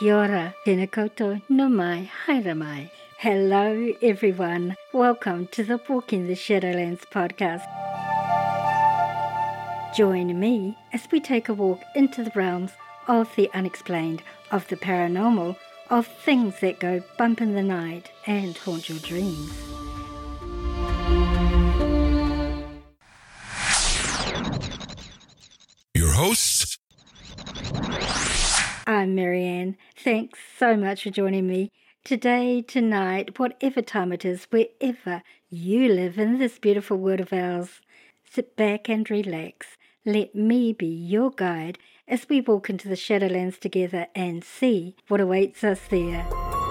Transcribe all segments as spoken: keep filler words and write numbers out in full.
Kia ora, tēnā koutou, no mai, haere mai. Hello everyone, welcome to the Walking the Shadowlands podcast. Join me as we take a walk into the realms of the unexplained, of the paranormal, of things that go bump in the night and haunt your dreams. Your hosts, I'm Marianne. Thanks so much for joining me today, tonight, whatever time it is, wherever you live in this beautiful world of ours. Sit back and relax. Let me be your guide as we walk into the Shadowlands together and see what awaits us there.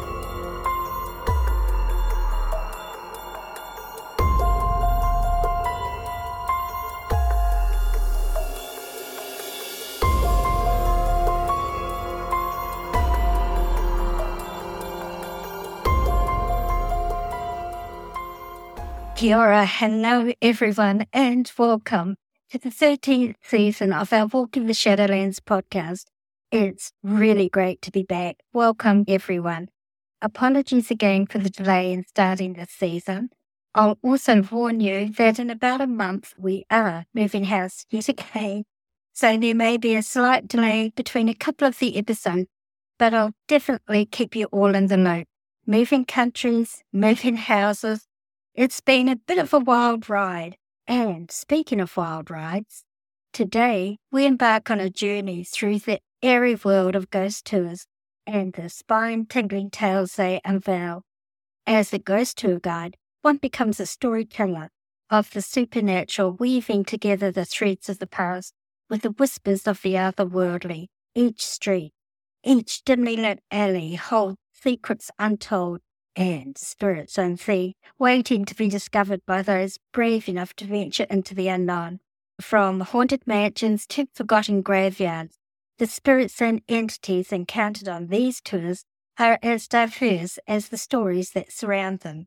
Kia ora, hello everyone, and welcome to the thirteenth season of our Walking the Shadowlands podcast. It's really great to be back. Welcome everyone. Apologies again for the delay in starting this season. I'll also warn you that in about a month we are moving house yet again, so there may be a slight delay between a couple of the episodes, but I'll definitely keep you all in the loop. Moving countries, moving houses, it's been a bit of a wild ride. And speaking of wild rides, today we embark on a journey through the airy world of ghost tours and the spine-tingling tales they unveil. As a ghost tour guide, one becomes a storyteller of the supernatural, weaving together the threads of the past with the whispers of the otherworldly. Each street, each dimly lit alley holds secrets untold and spirits unseen, waiting to be discovered by those brave enough to venture into the unknown. From haunted mansions to forgotten graveyards, the spirits and entities encountered on these tours are as diverse as the stories that surround them.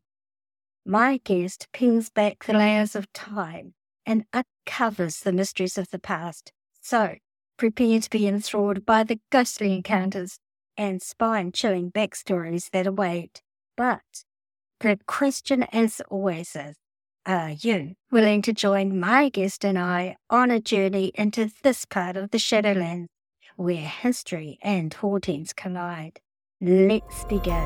My guest peels back the layers of time and uncovers the mysteries of the past. So, prepare to be enthralled by the ghostly encounters and spine-chilling backstories that await. But the question, as always, is, are you willing to join my guest and I on a journey into this part of the Shadowlands, where history and hauntings collide? Let's begin.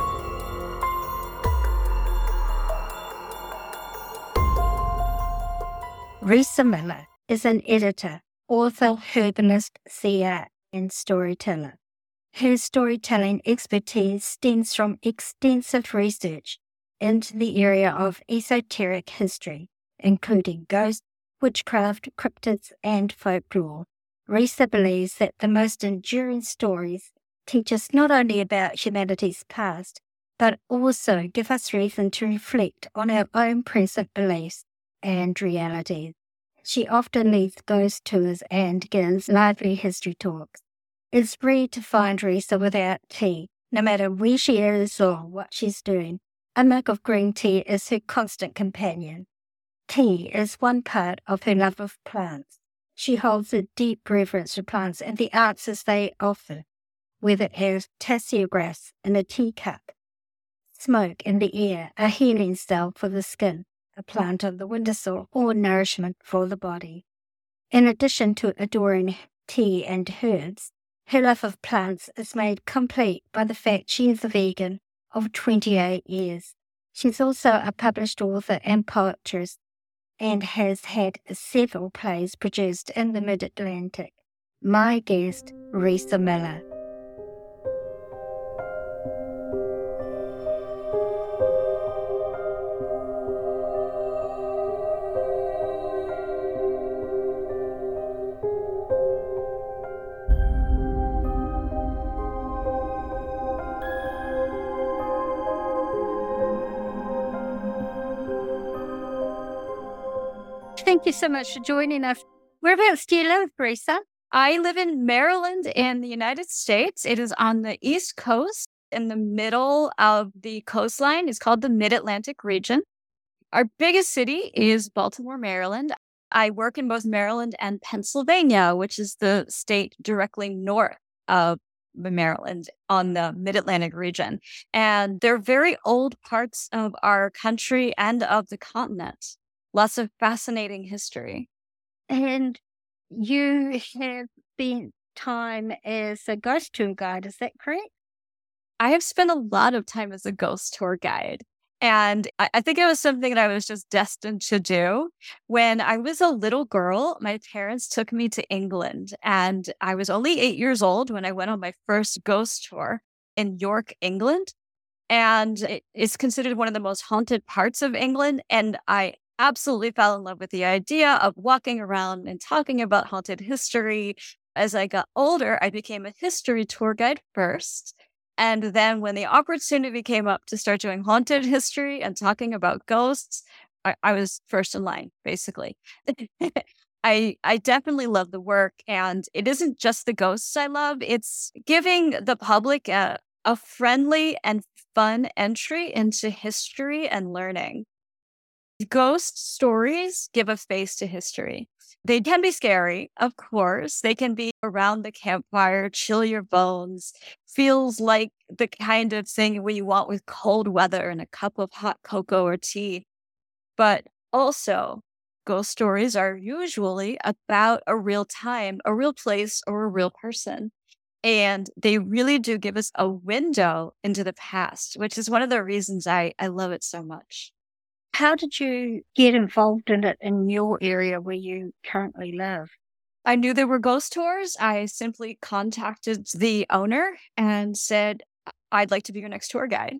Risa Miller is an editor, author, herbalist, seer, and storyteller. Her storytelling expertise stems from extensive research into the area of esoteric history, including ghosts, witchcraft, cryptids, and folklore. Risa believes that the most enduring stories teach us not only about humanity's past, but also give us reason to reflect on our own present beliefs and realities. She often leads ghost tours and gives lively history talks. It's rare to find Risa without tea, no matter where she is or what she's doing. A mug of green tea is her constant companion. Tea is one part of her love of plants. She holds a deep reverence for plants and the answers they offer, whether as tassia grass in a teacup, smoke in the air, a healing salve for the skin, a plant on the windowsill, or nourishment for the body. In addition to adoring tea and herbs, her love of plants is made complete by the fact she is a vegan of twenty-eight years. She's also a published author and poetess and has had several plays produced in the Mid-Atlantic. My guest, Risa Miller. Thank you so much for joining us. Whereabouts do you live, Risa? I live in Maryland in the United States. It is on the East Coast in the middle of the coastline. It's called the Mid-Atlantic region. Our biggest city is Baltimore, Maryland. I work in both Maryland and Pennsylvania, which is the state directly north of Maryland on the Mid-Atlantic region. And they're very old parts of our country and of the continent. Lots of fascinating history. And you have spent time as a ghost tour guide, is that correct? I have spent a lot of time as a ghost tour guide. And I, I think it was something that I was just destined to do. When I was a little girl, my parents took me to England, and I was only eight years old when I went on my first ghost tour in York, England. And it is considered one of the most haunted parts of England. And I absolutely fell in love with the idea of walking around and talking about haunted history. As I got older, I became a history tour guide first. And then when the opportunity came up to start doing haunted history and talking about ghosts, I, I was first in line, basically. I I definitely love the work. And it isn't just the ghosts I love. It's giving the public a, a friendly and fun entry into history and learning. Ghost stories give a face to history. They can be scary, of course. They can be around the campfire, chill your bones, feels like the kind of thing where you want with cold weather and a cup of hot cocoa or tea. But also, ghost stories are usually about a real time, a real place, or a real person. And they really do give us a window into the past, which is one of the reasons I, I love it so much. How did you get involved in it in your area where you currently live? I knew there were ghost tours. I simply contacted the owner and said, I'd like to be your next tour guide.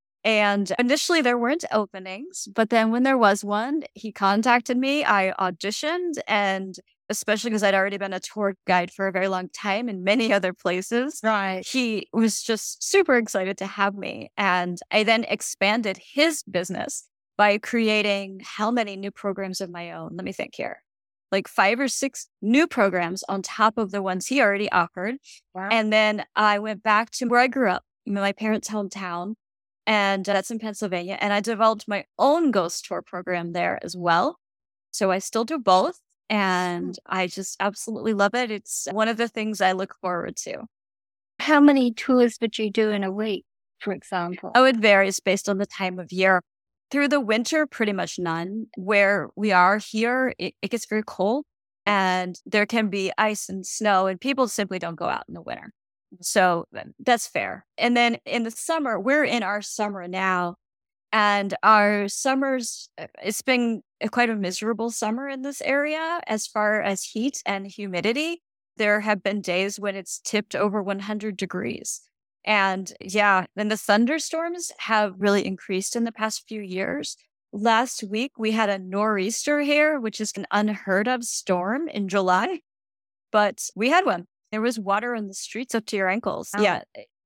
And initially there weren't openings, but then when there was one, he contacted me. I auditioned, and especially because I'd already been a tour guide for a very long time in many other places. Right. He was just super excited to have me. And I then expanded his business by creating how many new programs of my own? Let me think here. Like five or six new programs on top of the ones he already offered. Wow. And then I went back to where I grew up, my parents' hometown, and that's in Pennsylvania. And I developed my own ghost tour program there as well. So I still do both. And I just absolutely love it. It's one of the things I look forward to. How many tours would you do in a week, for example? Oh, it varies based on the time of year. Through the winter, pretty much none. Where we are here, it, it gets very cold, and there can be ice and snow, and people simply don't go out in the winter. So that's fair. And then in the summer, we're in our summer now, and our summers, it's been quite a miserable summer in this area as far as heat and humidity. There have been days when it's tipped over one hundred degrees. And yeah, then the thunderstorms have really increased in the past few years. Last week, we had a nor'easter here, which is an unheard of storm in July, but we had one. There was water in the streets up to your ankles. Oh. Yeah.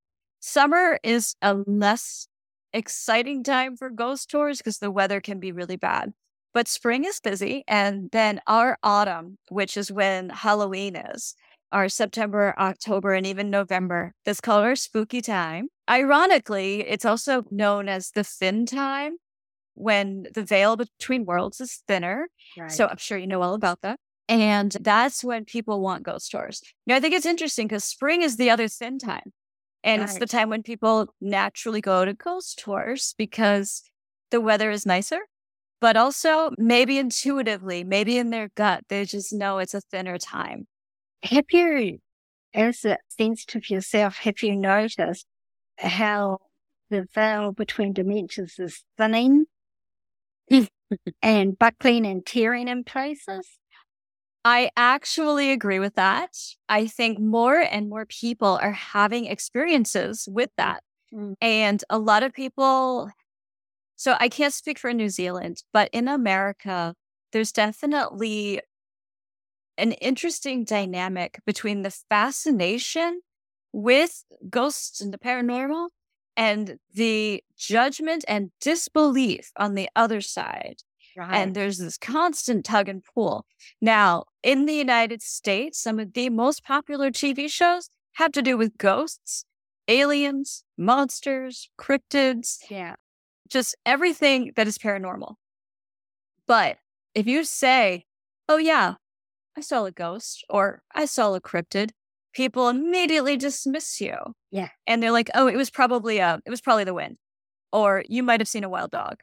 Summer is a less exciting time for ghost tours because the weather can be really bad. But spring is busy. And then our autumn, which is when Halloween is, our September, October, and even November. That's called our spooky time. Ironically, it's also known as the thin time, when the veil between worlds is thinner. Right. So I'm sure you know all about that. And that's when people want ghost tours. Now, I think it's interesting because spring is the other thin time. And Right. it's the time when people naturally go to ghost tours because the weather is nicer. But also, maybe intuitively, maybe in their gut, they just know it's a thinner time. Have you, as a sensitive yourself, have you noticed how the veil between dimensions is thinning and buckling and tearing in places? I actually agree with that. I think more and more people are having experiences with that. Mm. And a lot of people, so I can't speak for New Zealand, but in America, there's definitely an interesting dynamic between the fascination with ghosts and the paranormal and the judgment and disbelief on the other side. Right. And there's this constant tug and pull. Now, in the United States, some of the most popular T V shows have to do with ghosts, aliens, monsters, cryptids, yeah. just everything that is paranormal. But if you say, oh, yeah, I saw a ghost or I saw a cryptid, people immediately dismiss you. Yeah. And they're like, oh, it was probably uh, it was probably the wind. Or you might have seen a wild dog.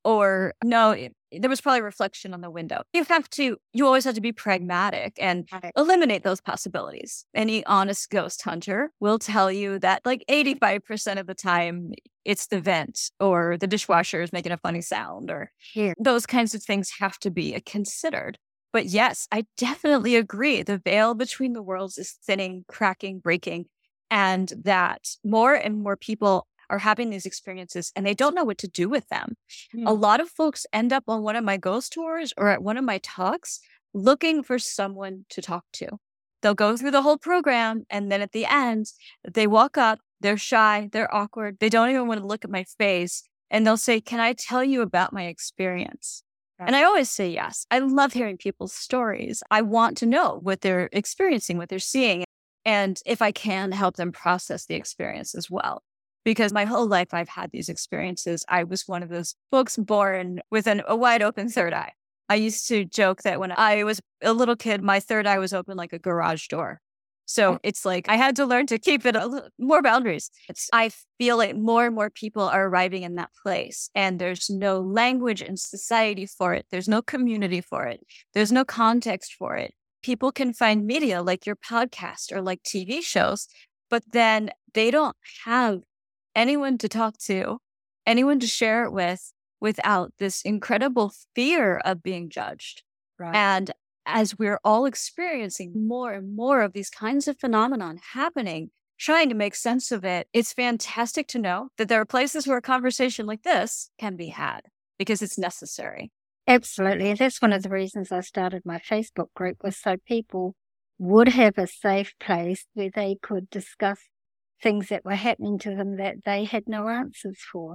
Or no, it, there was probably a reflection on the window. You have to, you always have to be pragmatic and Right. eliminate those possibilities. Any honest ghost hunter will tell you that like eighty-five percent of the time it's the vent or the dishwasher is making a funny sound or Yeah. those kinds of things have to be considered. But yes, I definitely agree. The veil between the worlds is thinning, cracking, breaking, and that more and more people are having these experiences and they don't know what to do with them. Mm. A lot of folks end up on one of my ghost tours or at one of my talks looking for someone to talk to. They'll go through the whole program and then at the end, they walk up, they're shy, they're awkward, they don't even want to look at my face. And they'll say, can I tell you about my experience? Right. And I always say yes. I love hearing people's stories. I want to know what they're experiencing, what they're seeing, and if I can help them process the experience as well. Because my whole life I've had these experiences. I was one of those folks born with an, a wide open third eye. I used to joke that when I was a little kid, my third eye was open like a garage door. So it's like I had to learn to keep it a little more boundaries. It's, I feel like more and more people are arriving in that place and there's no language in society for it. There's no community for it. There's no context for it. People can find media like your podcast or like T V shows, but then they don't have anyone to talk to, anyone to share it with, without this incredible fear of being judged. Right. And as we're all experiencing more and more of these kinds of phenomenon happening, trying to make sense of it, it's fantastic to know that there are places where a conversation like this can be had because it's necessary. Absolutely. That's one of the reasons I started my Facebook group, was so people would have a safe place where they could discuss things that were happening to them that they had no answers for.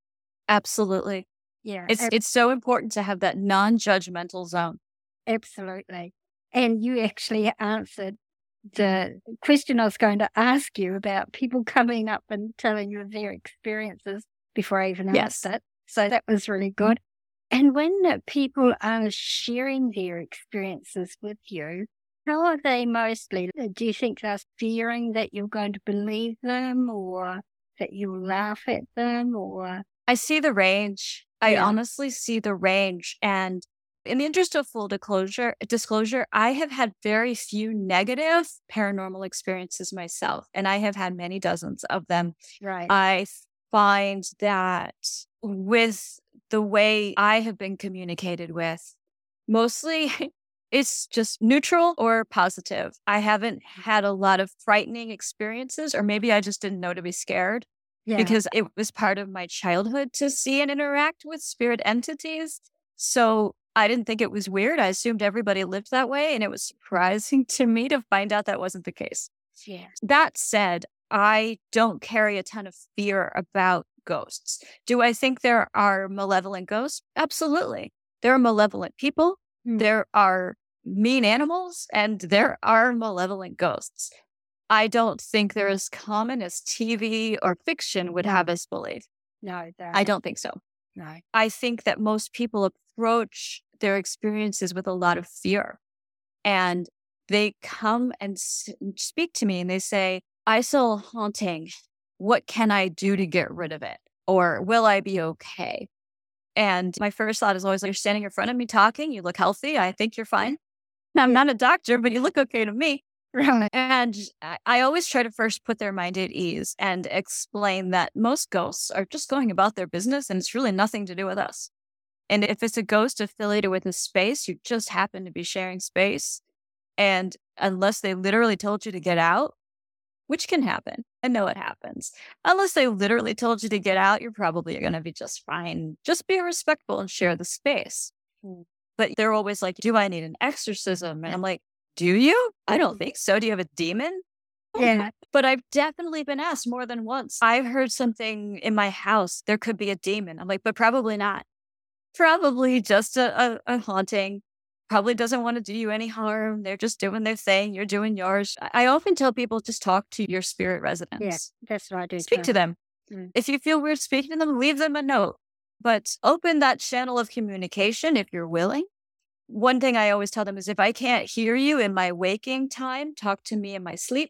Absolutely. Yeah. It's ab- it's so important to have that non-judgmental zone. Absolutely. And you actually answered the question I was going to ask you about people coming up and telling you their experiences before I even Yes. asked it. So that was really good. And when uh, people are sharing their experiences with you, how are they mostly? Do you think they're fearing that you're going to believe them or that you'll laugh at them or? I see the range. I Yeah. honestly see the range. And in the interest of full disclosure, disclosure, I have had very few negative paranormal experiences myself, and I have had many dozens of them. Right. I find that with the way I have been communicated with, mostly it's just neutral or positive. I haven't had a lot of frightening experiences, or maybe I just didn't know to be scared. Yeah. Because it was part of my childhood to see and interact with spirit entities. So I didn't think it was weird. I assumed everybody lived that way. And it was surprising to me to find out that wasn't the case. Yeah. That said, I don't carry a ton of fear about ghosts. Do I think there are malevolent ghosts? Absolutely. There are malevolent people. Mm. There are mean animals, and there are malevolent ghosts. I don't think they're as common as T V or fiction would No. have us believe. No, they're I don't think so. No. I think that most people approach their experiences with a lot of fear. And they come and s- speak to me and they say, I saw a haunting. What can I do to get rid of it? Or will I be okay? And my first thought is always like, you're standing in front of me talking. You look healthy. I think you're fine. I'm not a doctor, but you look okay to me. Really? And I- I always try to first put their mind at ease and explain that most ghosts are just going about their business and it's really nothing to do with us. And if it's a ghost affiliated with a space, you just happen to be sharing space. And unless they literally told you to get out, which can happen, I know it happens. Unless they literally told you to get out, you're probably going to be just fine. Just be respectful and share the space. Mm. But they're always like, do I need an exorcism? And I'm like, do you? I don't think so. Do you have a demon? Yeah. But I've definitely been asked more than once. I've heard something in my house. There could be a demon. I'm like, but probably not. Probably just a, a, a haunting. Probably doesn't want to do you any harm. They're just doing their thing. You're doing yours. I I often tell people just talk to your spirit residents. Yeah. That's what I do. Speak too. to them. Mm. If you feel weird speaking to them, leave them a note. But open that channel of communication if you're willing. One thing I always tell them is if I can't hear you in my waking time, talk to me in my sleep.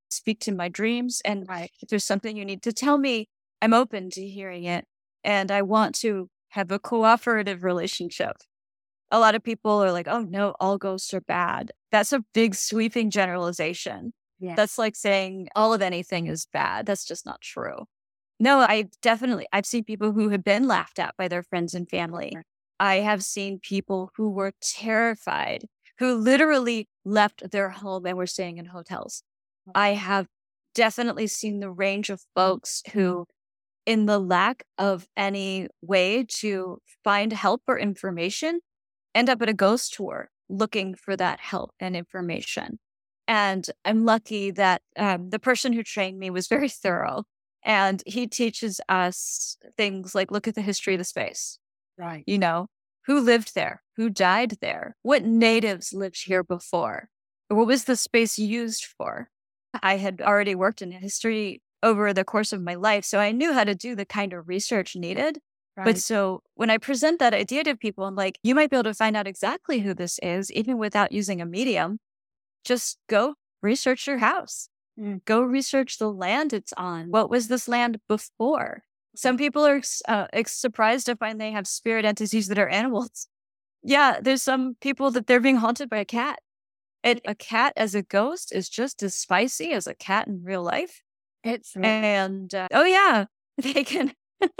speak to my dreams. And Right. if there's something you need to tell me, I'm open to hearing it. And I want to have a cooperative relationship. A lot of people are like, oh no, all ghosts are bad. That's a big sweeping generalization. Yeah. That's like saying all of anything is bad. That's just not true. No, I definitely, I've seen people who have been laughed at by their friends and family. I have seen people who were terrified, who literally left their home and were staying in hotels. I have definitely seen the range of folks who, in the lack of any way to find help or information, end up at a ghost tour looking for that help and information. And I'm lucky that um, the person who trained me was very thorough. And he teaches us things like look at the history of the space. Right. You know, who lived there? Who died there? What natives lived here before? What was the space used for? I had already worked in history over the course of my life, so I knew how to do the kind of research needed. Right. But so when I present that idea to people, I'm like, you might be able to find out exactly who this is, even without using a medium. Just go research your house. Mm. Go research the land it's on. What was this land before? Some people are uh, surprised to find they have spirit entities that are animals. Yeah, there's some people that they're being haunted by a cat. And a cat as a ghost is just as spicy as a cat in real life. It's And, uh, oh yeah, they can,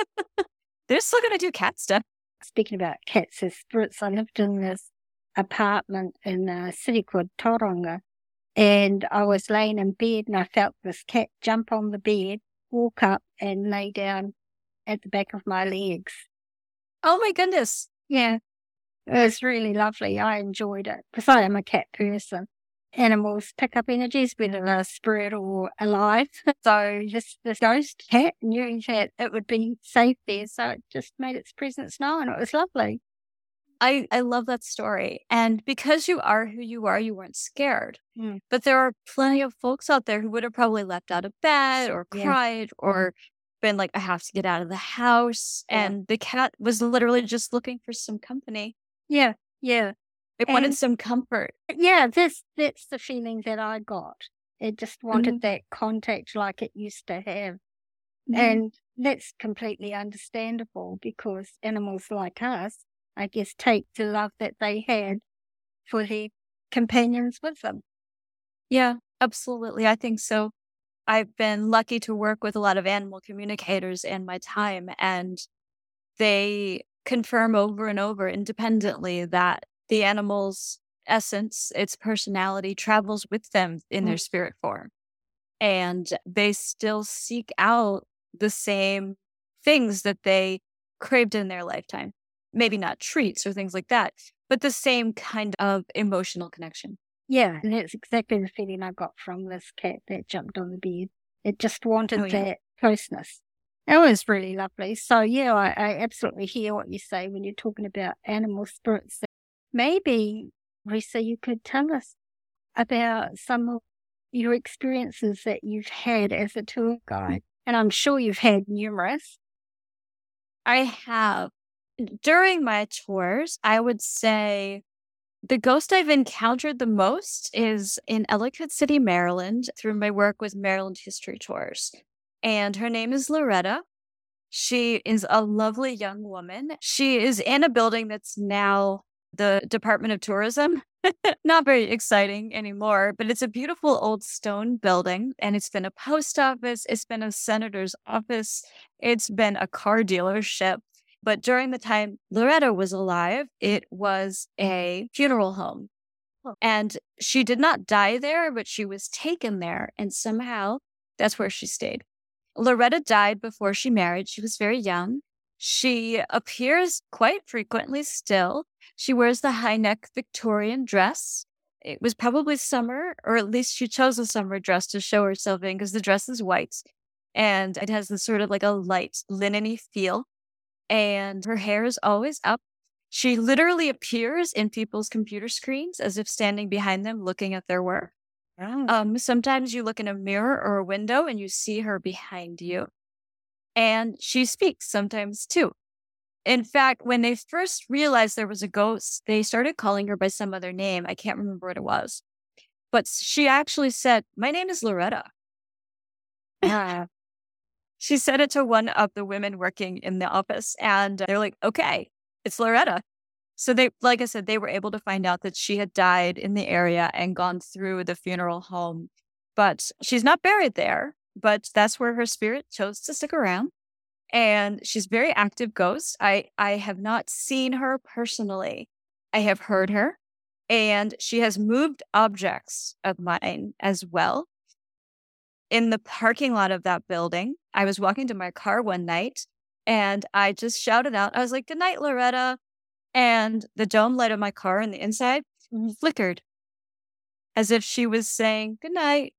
they're still going to do cat stuff. Speaking about cats as spirits, I lived in this apartment in a city called Tauranga, and I was laying in bed and I felt this cat jump on the bed, walk up and lay down at the back of my legs. Oh my goodness. Yeah, it was really lovely. I enjoyed it because I am a cat person. Animals pick up energies, whether they're spirit or alive. So this, this ghost cat knew that it would be safe there, so it just made its presence known. It was lovely. I, I love that story. And because you are who you are, you weren't scared. Mm. But there are plenty of folks out there who would have probably leapt out of bed or Yeah. cried or been like, I have to get out of the house. Yeah. And the cat was literally just looking for some company. Yeah, yeah. It wanted And- some comfort. Yeah, this that's the feeling that I got. It just wanted Mhm. that contact like it used to have. Mhm. And that's completely understandable because animals like us, I guess, take the love that they had for their companions with them. Yeah, absolutely. I think so. I've been lucky to work with a lot of animal communicators in my time, and they confirm over and over independently that the animal's essence, its personality, travels with them in their Mm. spirit form. And they still seek out the same things that they craved in their lifetime. Maybe not treats or things like that, but the same kind of emotional connection. Yeah, and that's exactly the feeling I got from this cat that jumped on the bed. It just wanted Oh, yeah. that closeness. It was really lovely. So, yeah, I, I absolutely hear what you say when you're talking about animal spirits. Maybe, Risa, you could tell us about some of your experiences that you've had as a tour guide. And I'm sure you've had numerous. I have. During my tours, I would say the ghost I've encountered the most is in Ellicott City, Maryland, through my work with Maryland History Tours. And her name is Loretta. She is a lovely young woman. She is in a building that's now the Department of Tourism. Not very exciting anymore, but it's a beautiful old stone building. And it's been a post office. It's been a senator's office. It's been a car dealership. But during the time Loretta was alive, it was a funeral home. And she did not die there, but she was taken there. And somehow that's where she stayed. Loretta died before she married. She was very young. She appears quite frequently still. She wears the high neck Victorian dress. It was probably summer, or at least she chose a summer dress to show herself in because the dress is white. And it has this sort of like a light linen-y feel. And her hair is always up. She literally appears in people's computer screens as if standing behind them looking at their work. Oh. Um, sometimes you look in a mirror or a window and you see her behind you. And she speaks sometimes too. In fact, when they first realized there was a ghost, they started calling her by some other name. I can't remember what it was. But she actually said, "My name is Loretta." Yeah. She said it to one of the women working in the office, and they're like, okay, it's Loretta. So they, like I said, they were able to find out that she had died in the area and gone through the funeral home. But she's not buried there, but that's where her spirit chose to stick around. And she's a very active ghost. I, I have not seen her personally. I have heard her, and she has moved objects of mine as well. In the parking lot of that building, I was walking to my car one night and I just shouted out, I was like, good night, Loretta. And the dome light of my car on the inside flickered as if she was saying good night.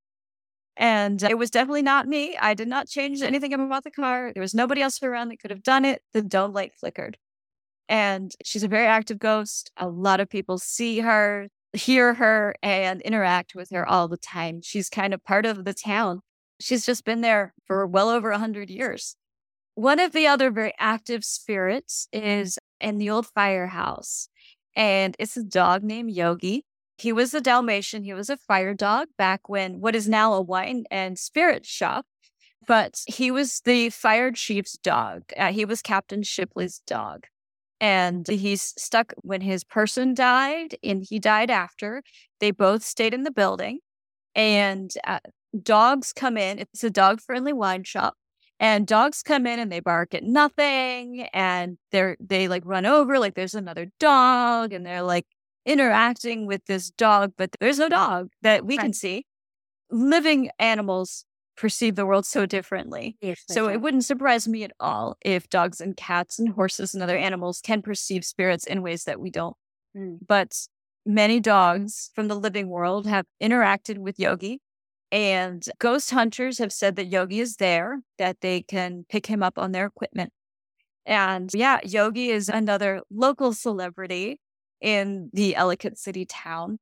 And it was definitely not me. I did not change anything about the car. There was nobody else around that could have done it. The dome light flickered. And she's a very active ghost. A lot of people see her, hear her, and interact with her all the time. She's kind of part of the town. She's just been there for well over one hundred years. One of the other very active spirits is in the old firehouse, and it's a dog named Yogi. He was a Dalmatian. He was a fire dog back when what is now a wine and spirit shop, but he was the fire chief's dog. Uh, he was Captain Shipley's dog. And he's stuck when his person died and he died after. They both stayed in the building, and uh, dogs come in. It's a dog-friendly wine shop. And dogs come in and they bark at nothing, and they're they like run over like there's another dog, and they're like interacting with this dog, but there's no dog that we Right. can see. Living animals perceive the world so differently. Yes, they So do. it wouldn't surprise me at all if dogs and cats and horses and other animals can perceive spirits in ways that we don't. Mm. But many dogs from the living world have interacted with Yogi. And ghost hunters have said that Yogi is there, that they can pick him up on their equipment. And yeah, Yogi is another local celebrity in the Ellicott City town.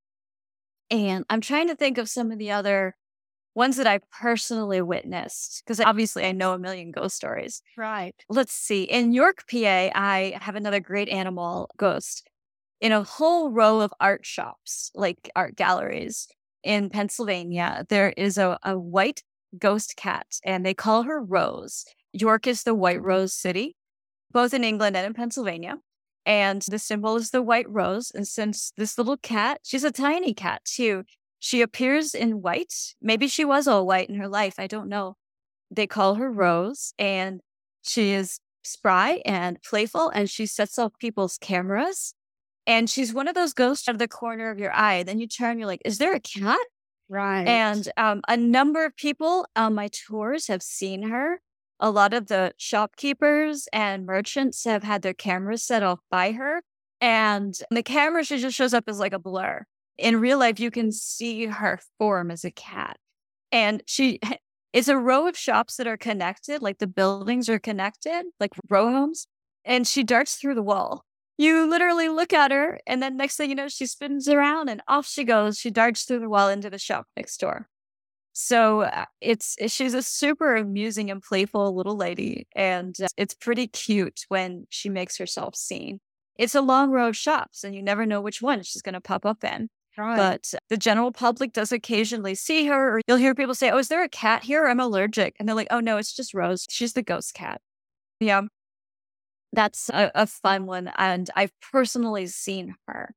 And I'm trying to think of some of the other ones that I personally witnessed, because obviously I know a million ghost stories. Right. Let's see. In York, P A, I have another great animal ghost in a whole row of art shops, like art galleries. In Pennsylvania, there is a, a white ghost cat, and they call her Rose. York is the White Rose City, both in England and in Pennsylvania. And the symbol is the white rose. And since this little cat, she's a tiny cat too, she appears in white. Maybe she was all white in her life. I don't know. They call her Rose, and she is spry and playful, and she sets off people's cameras. And she's one of those ghosts out of the corner of your eye. Then you turn, you're like, is there a cat? Right. And um, a number of people on my tours have seen her. A lot of the shopkeepers and merchants have had their cameras set off by her. And the camera, she just shows up as like a blur. In real life, you can see her form as a cat. And she it's a row of shops that are connected, like the buildings are connected, like row homes. And she darts through the wall. You literally look at her, and then next thing you know, she spins around and off she goes. She darts through the wall into the shop next door. So uh, it's she's a super amusing and playful little lady, and uh, it's pretty cute when she makes herself seen. It's a long row of shops, and you never know which one she's going to pop up in. Right. But the general public does occasionally see her, or you'll hear people say, oh, is there a cat here? I'm allergic. And they're like, oh, no, it's just Rose. She's the ghost cat. Yeah. That's a, a fun one. And I've personally seen her.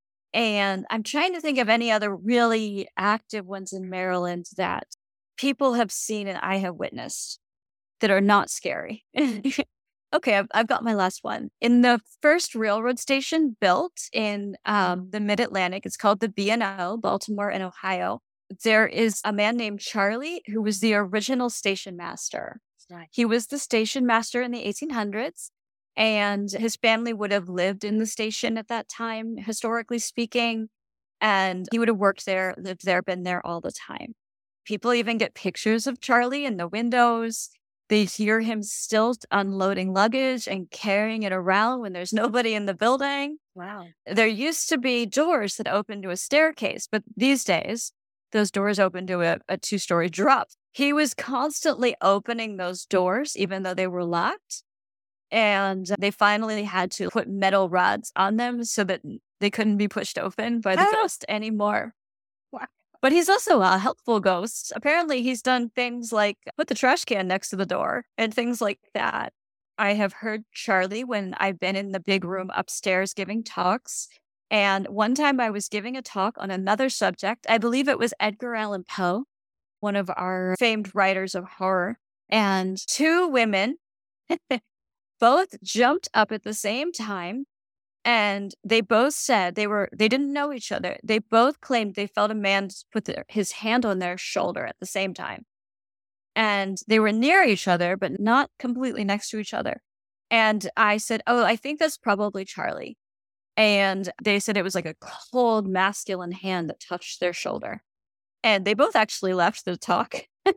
And I'm trying to think of any other really active ones in Maryland that people have seen and I have witnessed that are not scary. Okay, I've, I've got my last one. In the first railroad station built in um, the Mid-Atlantic, it's called the B and O, Baltimore and Ohio. There is a man named Charlie who was the original station master. Right. He was the station master in the eighteen hundreds. And his family would have lived in the station at that time, historically speaking. And he would have worked there, lived there, been there all the time. People even get pictures of Charlie in the windows. They hear him still unloading luggage and carrying it around when there's nobody in the building. Wow. There used to be doors that opened to a staircase, but these days, those doors open to a, a two-story drop. He was constantly opening those doors, even though they were locked. And they finally had to put metal rods on them so that they couldn't be pushed open by the Oh. ghost anymore. Wow. But he's also a helpful ghost. Apparently, he's done things like put the trash can next to the door and things like that. I have heard Charlie when I've been in the big room upstairs giving talks. And one time I was giving a talk on another subject. I believe it was Edgar Allan Poe, one of our famed writers of horror. And two women both jumped up at the same time. And they both said they were, they didn't know each other. They both claimed they felt a man put their, his hand on their shoulder at the same time. And they were near each other, but not completely next to each other. And I said, oh, I think that's probably Charlie. And they said it was like a cold, masculine hand that touched their shoulder. And they both actually left the talk.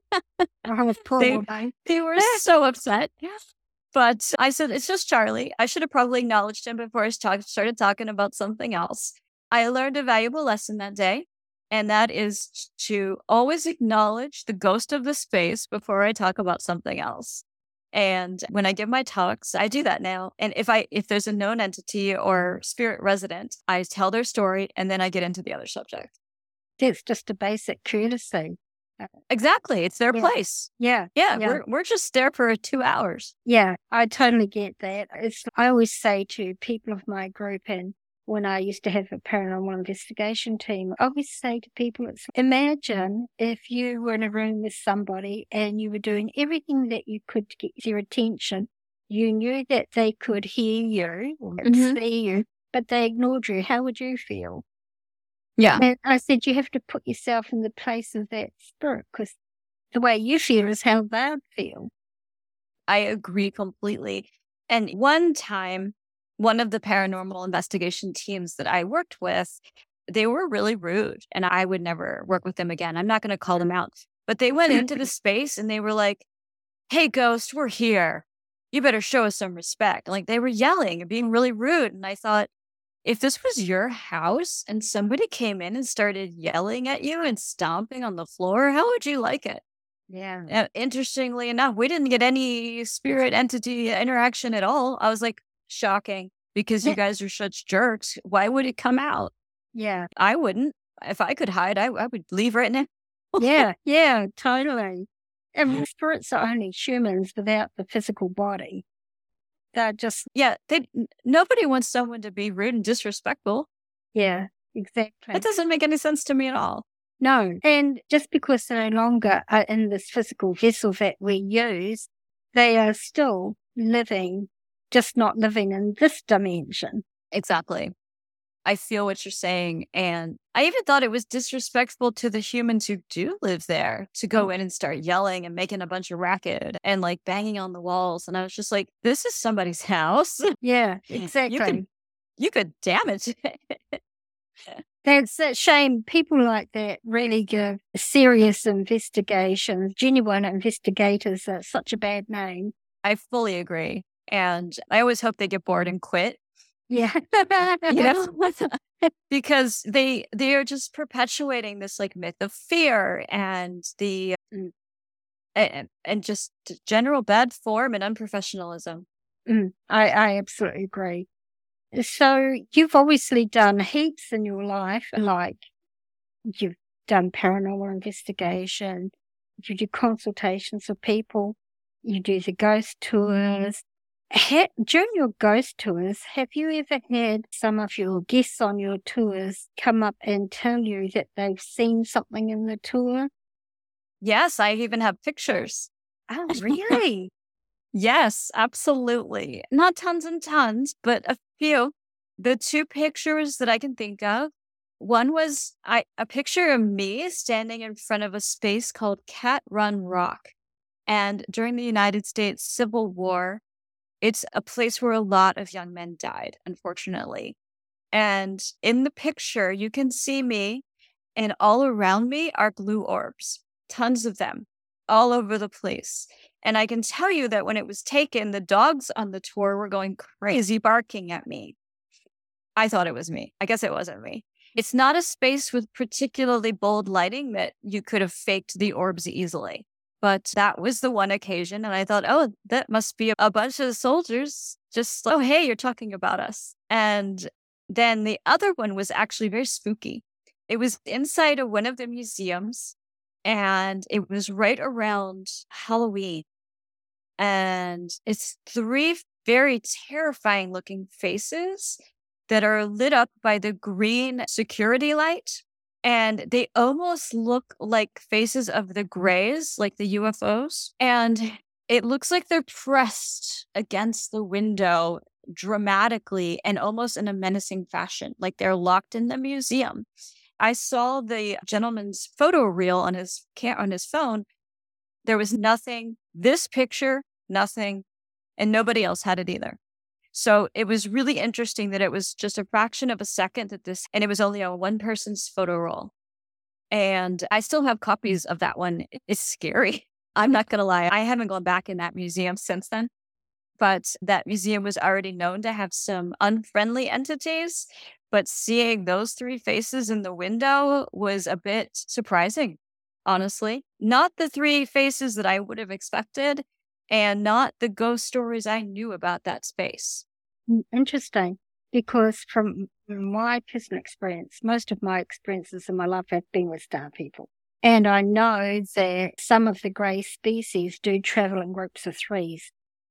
Oh, poor they, guy. they were so upset. But I said, it's just Charlie. I should have probably acknowledged him before I talk, started talking about something else. I learned a valuable lesson that day, and that is to always acknowledge the ghost of the space before I talk about something else. And when I give my talks, I do that now. And if I if there's a known entity or spirit resident, I tell their story, and then I get into the other subject. That's just a basic courtesy. Exactly. It's their Yeah. place. Yeah. Yeah, Yeah. we're we're just there for two hours. Yeah, I totally get that. It's I always say to people of my group, and when I used to have a paranormal investigation team, I always say to people, it's imagine if you were in a room with somebody and you were doing everything that you could to get their attention. You knew that they could hear you or Mhm. see you, but they ignored you. How would you feel? Yeah. And I said, you have to put yourself in the place of that spirit, because the way you feel is how they'd feel. I agree completely. And one time, one of the paranormal investigation teams that I worked with, they were really rude, and I would never work with them again. I'm not going to call them out, but they went into the space and they were like, hey, ghost, we're here. You better show us some respect. Like, they were yelling and being really rude. And I thought, if this was your house and somebody came in and started yelling at you and stomping on the floor, how would you like it? Yeah. Uh, interestingly enough, we didn't get any spirit entity interaction at all. I was like, shocking, because you Yeah. guys are such jerks. Why would it come out? Yeah. I wouldn't. If I could hide, I, I would leave right now. Yeah. Yeah. Totally. And spirits are only humans without the physical body. They're just, Yeah, they, n- nobody wants someone to be rude and disrespectful. yeah, exactly. That doesn't make any sense to me at all. No. And just because they're no longer are in this physical vessel that we use, they are still living, just not living in this dimension. Exactly. I feel what you're saying. And I even thought it was disrespectful to the humans who do live there to go in and start yelling and making a bunch of racket and like banging on the walls. And I was just like, this is somebody's house. Yeah, exactly. You could, you could damage it. That's a shame. People like that really give serious investigations, genuine investigators, are such a bad name. I fully agree. And I always hope they get bored and quit. Yeah. You know? Because they they are just perpetuating this like myth of fear and the Mm. and, and just general bad form and unprofessionalism. Mm, I, I absolutely agree. So you've obviously done heaps in your life, like you've done paranormal investigation, you do consultations with people, you do the ghost tours. Ha- during your ghost tours, have you ever had some of your guests on your tours come up and tell you that they've seen something in the tour? Yes, I even have pictures. Oh, really? Yes, absolutely. Not tons and tons, but a few. The two pictures that I can think of, one was I, a picture of me standing in front of a space called Cat Run Rock. And during the United States Civil War, it's a place where a lot of young men died, unfortunately. And in the picture, you can see me, and all around me are blue orbs, tons of them, all over the place. And I can tell you that when it was taken, the dogs on the tour were going crazy, barking at me. I thought it was me. I guess it wasn't me. It's not a space with particularly bold lighting that you could have faked the orbs easily. But that was the one occasion. And I thought, oh, that must be a bunch of soldiers just, oh, hey, you're talking about us. And then the other one was actually very spooky. It was inside of one of the museums, and it was right around Halloween. And it's three very terrifying looking faces that are lit up by the green security light. And they almost look like faces of the Greys, like the U F Os. And it looks like they're pressed against the window dramatically and almost in a menacing fashion, like they're locked in the museum. I saw the gentleman's photo reel on his ca- on his phone. There was nothing, this picture, nothing, and nobody else had it either. So it was really interesting that it was just a fraction of a second that this, and it was only on one person's photo roll. And I still have copies of that one. It's scary. I'm not going to lie. I haven't gone back in that museum since then, but that museum was already known to have some unfriendly entities. But seeing those three faces in the window was a bit surprising, honestly. Not the three faces that I would have expected, and not the ghost stories I knew about that space. Interesting, because from my personal experience, most of my experiences in my life have been with star people. And I know that some of the grey species do travel in groups of threes.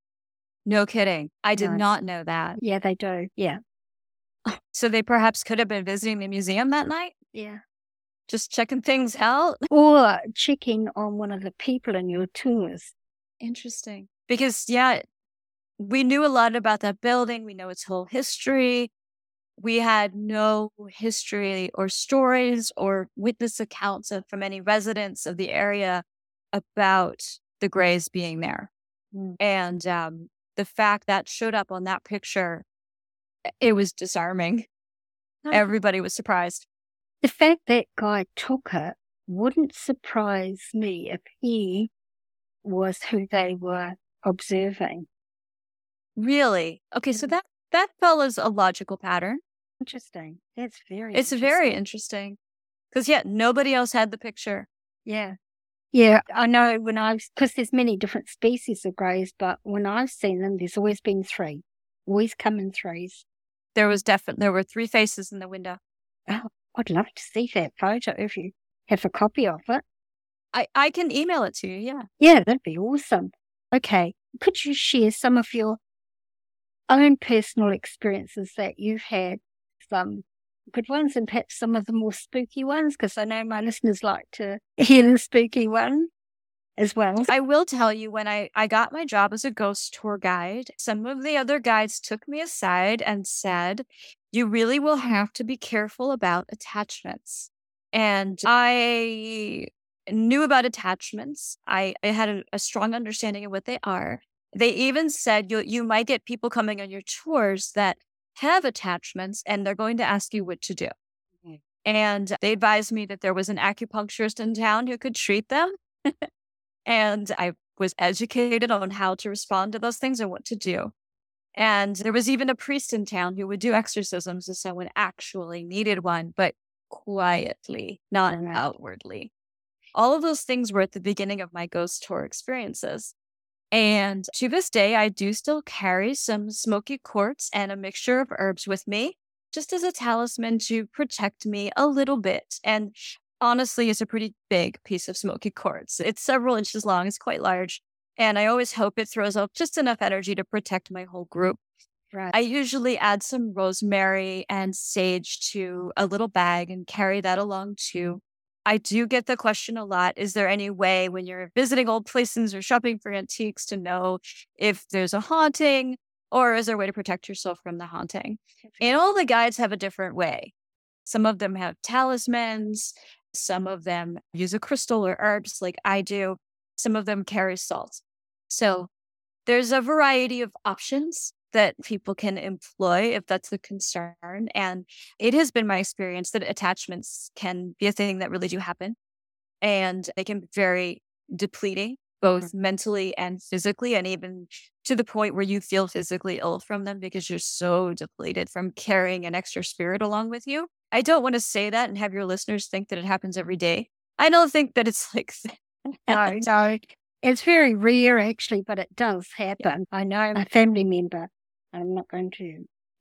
No kidding. I did Nice. not know that. Yeah, they do. Yeah. So they perhaps could have been visiting the museum that night? Yeah. Just checking things out? Or checking on one of the people in your tours. Interesting. Because, yeah, we knew a lot about that building. We know its whole history. We had no history or stories or witness accounts of, from any residents of the area about the Greys being there. Mm. And um, the fact that showed up on that picture, it was disarming. Oh. Everybody was surprised. The fact that guy took it wouldn't surprise me if he was who they were observing. Really? Okay, so that, that follows a logical pattern. Interesting. That's very It's very interesting. Because, yeah, nobody else had the picture. Yeah. Yeah, I know when I've, because there's many different species of greys, but when I've seen them, there's always been three. Always come in threes. There was definitely, there were three faces in the window. Oh, I'd love to see that photo if you have a copy of it. I, I can email it to you, yeah. Yeah, that'd be awesome. Okay, could you share some of your own personal experiences that you've had, some good ones and perhaps some of the more spooky ones? Because I know my listeners like to hear the spooky one as well. I will tell you, when I, I got my job as a ghost tour guide, some of the other guides took me aside and said, you really will have to be careful about attachments. And I knew about attachments. I, I had a, a strong understanding of what they are. They even said you you might get people coming on your tours that have attachments and they're going to ask you what to do. Mm-hmm. And they advised me that there was an acupuncturist in town who could treat them. And I was educated on how to respond to those things and what to do. And there was even a priest in town who would do exorcisms if someone actually needed one, but quietly, not Right. outwardly. All of those things were at the beginning of my ghost tour experiences. And to this day, I do still carry some smoky quartz and a mixture of herbs with me, just as a talisman to protect me a little bit. And honestly, it's a pretty big piece of smoky quartz. It's several inches long. It's quite large. And I always hope it throws out just enough energy to protect my whole group. Right. I usually add some rosemary and sage to a little bag and carry that along too. I do get the question a lot, is there any way when you're visiting old places or shopping for antiques to know if there's a haunting, or is there a way to protect yourself from the haunting? And all the guides have a different way. Some of them have talismans. Some of them use a crystal or herbs like I do. Some of them carry salt. So there's a variety of options that people can employ if that's a concern. And it has been my experience that attachments can be a thing that really do happen. And they can be very depleting, both mm-hmm. mentally and physically, and even to the point where you feel physically ill from them because you're so depleted from carrying an extra spirit along with you. I don't want to say that and have your listeners think that it happens every day. I don't think that it's like no, no. It's very rare actually, but it does happen. I know a family member, I'm not going to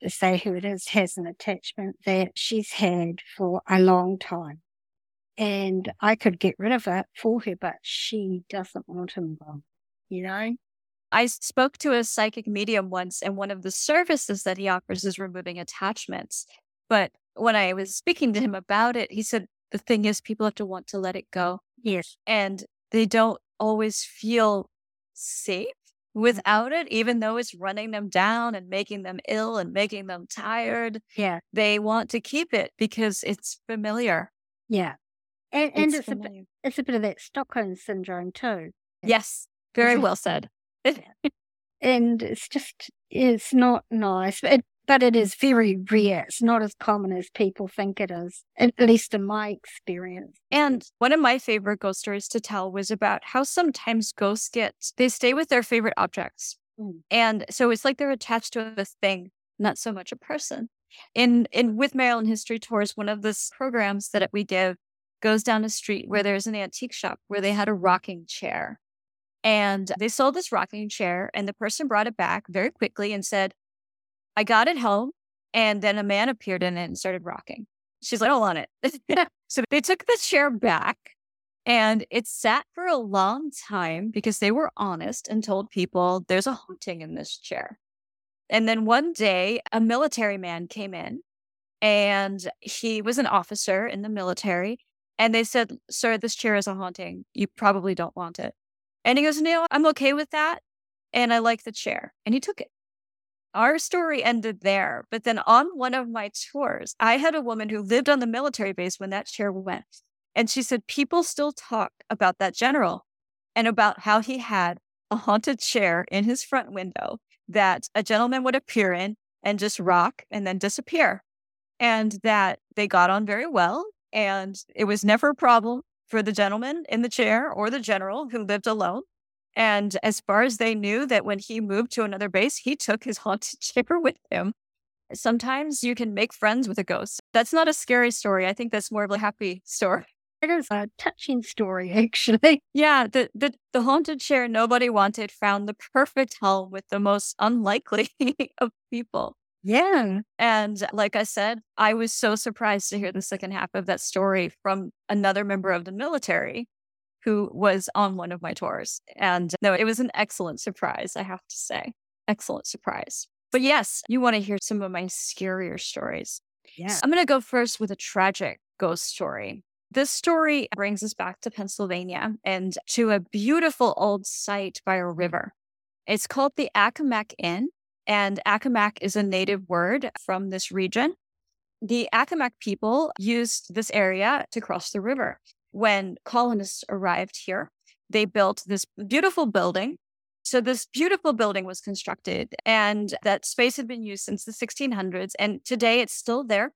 say who it is, has an attachment that she's had for a long time. And I could get rid of it for her, but she doesn't want him, you know? I spoke to a psychic medium once, and one of the services that he offers is removing attachments. But when I was speaking to him about it, he said the thing is people have to want to let it go. Yes. And they don't always feel safe without it, even though it's running them down and making them ill and making them tired. Yeah. They want to keep it because it's familiar. Yeah. And, and It's it's, a bit, familiar. it's a bit of that Stockholm syndrome too. Yes, very well said. And it's just, it's not nice, but it, but it is very rare. It's not as common as people think it is, at least in my experience. And one of my favorite ghost stories to tell was about how sometimes ghosts get, they stay with their favorite objects. Mm. And so it's like they're attached to a thing, not so much a person. In, in with Maryland History Tours, one of the programs that we give goes down a street where there's an antique shop where they had a rocking chair. And they sold this rocking chair, and the person brought it back very quickly and said, I got it home, and then a man appeared in it and started rocking. She's like, I don't want it. So they took the chair back, and it sat for a long time because they were honest and told people there's a haunting in this chair. And then one day, a military man came in, and he was an officer in the military. And they said, sir, this chair is a haunting. You probably don't want it. And he goes, no, I'm okay with that. And I like the chair. And he took it. Our story ended there. But then on one of my tours, I had a woman who lived on the military base when that chair went. And she said, people still talk about that general and about how he had a haunted chair in his front window that a gentleman would appear in and just rock and then disappear. And that they got on very well. And it was never a problem for the gentleman in the chair or the general who lived alone. And as far as they knew, that when he moved to another base, he took his haunted chair with him. Sometimes you can make friends with a ghost. That's not a scary story. I think that's more of a happy story. It is a touching story, actually. Yeah, the, the, the haunted chair nobody wanted found the perfect home with the most unlikely of people. Yeah. And like I said, I was so surprised to hear the second half of that story from another member of the military who was on one of my tours. And no, it was an excellent surprise, I have to say. Excellent surprise. But yes, you want to hear some of my scarier stories. Yeah. I'm going to go first with a tragic ghost story. This story brings us back to Pennsylvania and to a beautiful old site by a river. It's called the Accomack Inn. And Accomack is a native word from this region. The Accomack people used this area to cross the river. When colonists arrived here, they built this beautiful building. So this beautiful building was constructed, and that space had been used since the sixteen hundreds. And today it's still there.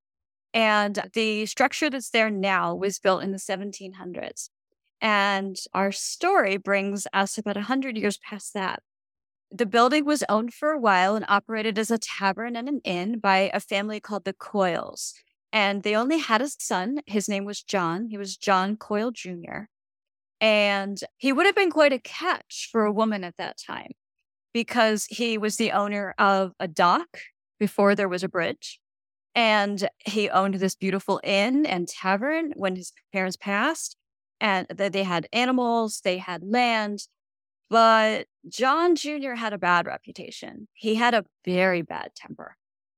And the structure that's there now was built in the seventeen hundreds. And our story brings us about one hundred years past that. The building was owned for a while and operated as a tavern and an inn by a family called the Coyles. And they only had a son. His name was John. He was John Coyle Junior And he would have been quite a catch for a woman at that time because he was the owner of a dock before there was a bridge. And he owned this beautiful inn and tavern when his parents passed. And they had animals, they had land. But John Junior had a bad reputation. He had a very bad temper.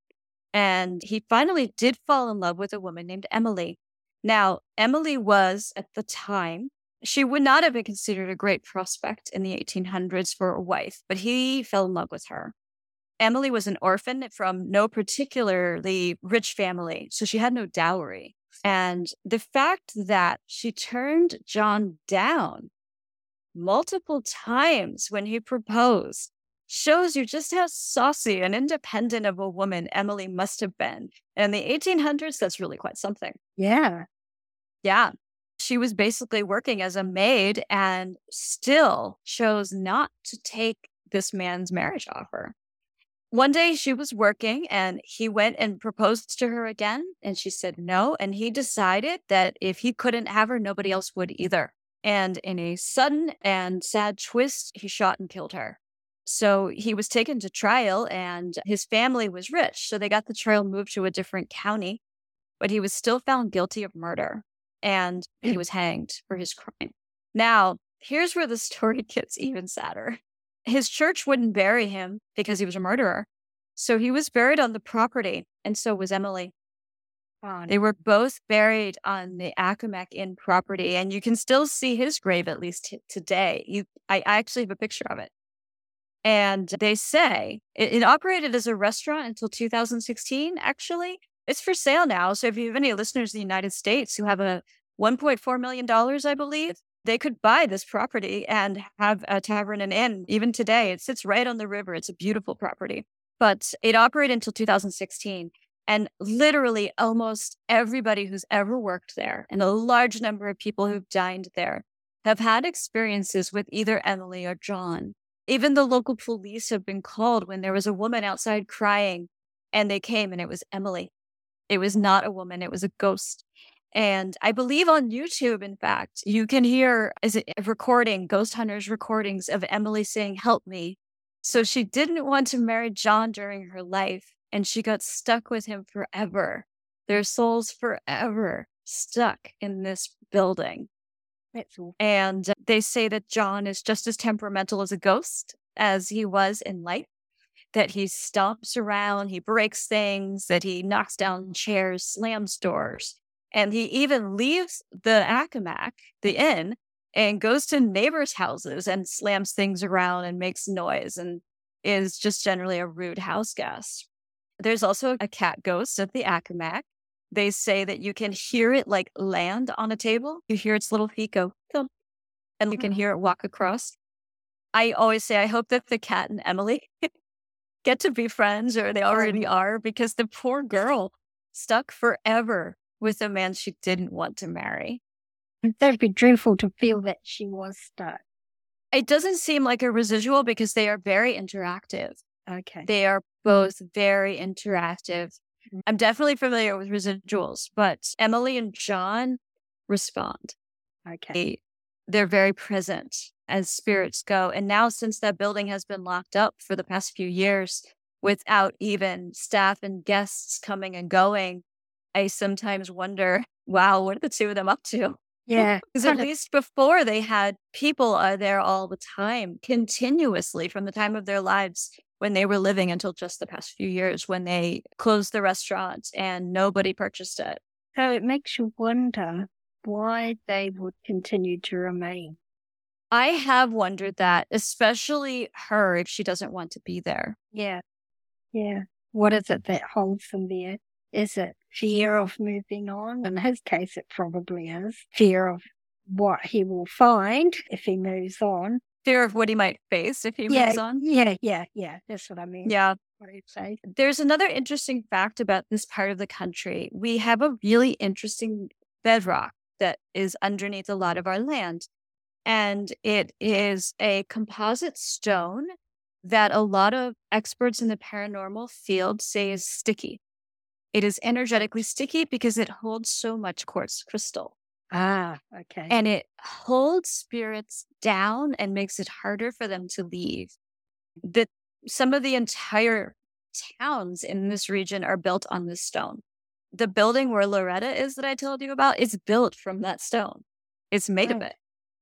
And he finally did fall in love with a woman named Emily. Now, Emily was, at the time, she would not have been considered a great prospect in the eighteen hundreds for a wife, but he fell in love with her. Emily was an orphan from no particularly rich family, so she had no dowry. And the fact that she turned John down multiple times when he proposed shows you just how saucy and independent of a woman Emily must have been. And in the eighteen hundreds, that's really quite something. Yeah. Yeah. She was basically working as a maid and still chose not to take this man's marriage offer. One day she was working and he went and proposed to her again, and she said no. And he decided that if he couldn't have her, nobody else would either. And in a sudden and sad twist, he shot and killed her. So he was taken to trial and his family was rich. So they got the trial moved to a different county, but he was still found guilty of murder and he was hanged for his crime. Now, here's where the story gets even sadder. His church wouldn't bury him because he was a murderer. So he was buried on the property, and so was Emily. Oh, They were both buried on the Accomack Inn property, and you can still see his grave, at least t- today. You, I, I actually have a picture of it. And they say it, it operated as a restaurant until two thousand sixteen, actually. It's for sale now. So if you have any listeners in the United States who have a one point four million dollars, I believe, they could buy this property and have a tavern and inn. Even today, it sits right on the river. It's a beautiful property. But it operated until two thousand sixteen. And literally almost everybody who's ever worked there and a large number of people who've dined there have had experiences with either Emily or John. Even the local police have been called when there was a woman outside crying and they came and it was Emily. It was not a woman. It was a ghost. And I believe on YouTube, in fact, you can hear is it a recording, Ghost Hunters recordings of Emily saying, "Help me." So she didn't want to marry John during her life. And she got stuck with him forever. Their souls forever stuck in this building. that's all. And they say that John is just as temperamental as a ghost as he was in life, that he stomps around, he breaks things, that he knocks down chairs, slams doors. And he even leaves the Accomack, the inn, and goes to neighbors' houses and slams things around and makes noise and is just generally a rude house guest. There's also a cat ghost at the Accomack. They say that you can hear it like land on a table. You hear its little feet go, thump, and you can hear it walk across. I always say, I hope that the cat and Emily get to be friends, or they already are, because the poor girl stuck forever with a man she didn't want to marry. That'd be dreadful to feel that she was stuck. It doesn't seem like a residual because they are very interactive. Okay. They are both very interactive. I'm definitely familiar with residuals, but Emily and John respond. Okay. They, they're very present as spirits go. And now, since that building has been locked up for the past few years without even staff and guests coming and going, I sometimes wonder, wow, what are the two of them up to? Yeah. Because at least before they had people are there all the time, continuously from the time of their lives when they were living until just the past few years when they closed the restaurant and nobody purchased it. So it makes you wonder why they would continue to remain. I have wondered that, especially her, if she doesn't want to be there. Yeah. Yeah. What is it that holds them there? Is it fear of moving on? In his case, it probably is. Fear of what he will find if he moves on. Fear of what he might face if he yeah, moves on. Yeah, yeah, yeah. That's what I mean. Yeah. What do you say? There's another interesting fact about this part of the country. We have a really interesting bedrock that is underneath a lot of our land. And it is a composite stone that a lot of experts in the paranormal field say is sticky. It is energetically sticky because it holds so much quartz crystal. Ah, okay. And it holds spirits down and makes it harder for them to leave. The, some of the entire towns in this region are built on this stone. The building where Loretta is that I told you about is built from that stone. It's made Oh. of it.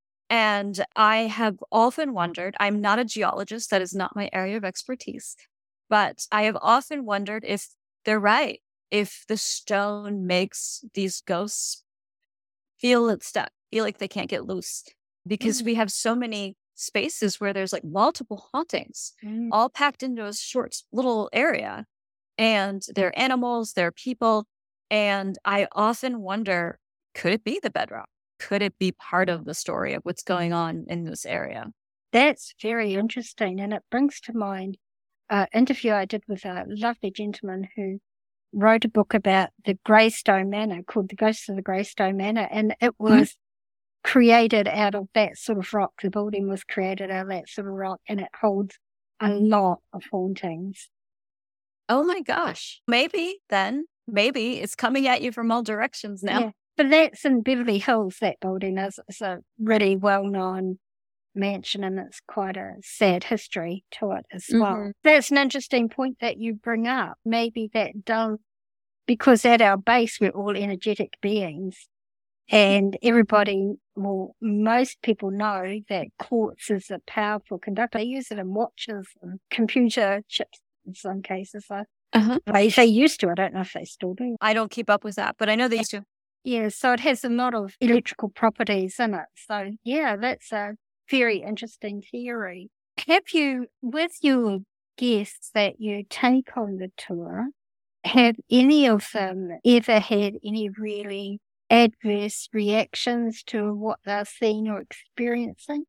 And I have often wondered, I'm not a geologist, that is not my area of expertise, but I have often wondered if they're right, if the stone makes these ghosts feel it stuck, feel like they can't get loose, because Mm. we have so many spaces where there's like multiple hauntings, Mm. all packed into a short little area. And they're animals, they're people. And I often wonder, could it be the bedrock? Could it be part of the story of what's going on in this area? That's very interesting. And it brings to mind an interview I did with a lovely gentleman who wrote a book about the Greystone Manor called The Ghosts of the Greystone Manor. And it was mm-hmm. created out of that sort of rock. The building was created out of that sort of rock, and it holds a lot of hauntings. Oh my gosh. Maybe then, maybe it's coming at you from all directions now. Yeah. But that's in Beverly Hills, that building is. It's a really well-known mansion, and it's quite a sad history to it as well. Mhm. That's an interesting point that you bring up. Maybe that does, because at our base, we're all energetic beings. And everybody, well, most people know that quartz is a powerful conductor. They use it in watches and computer chips in some cases. So Uh-huh. they, they used to. I don't know if they still do. I don't keep up with that, but I know they used to. Yeah, so it has a lot of electrical properties in it. So, yeah, that's a very interesting theory. Have you, with your guests that you take on the tour, have any of them ever had any really adverse reactions to what they're seeing or experiencing?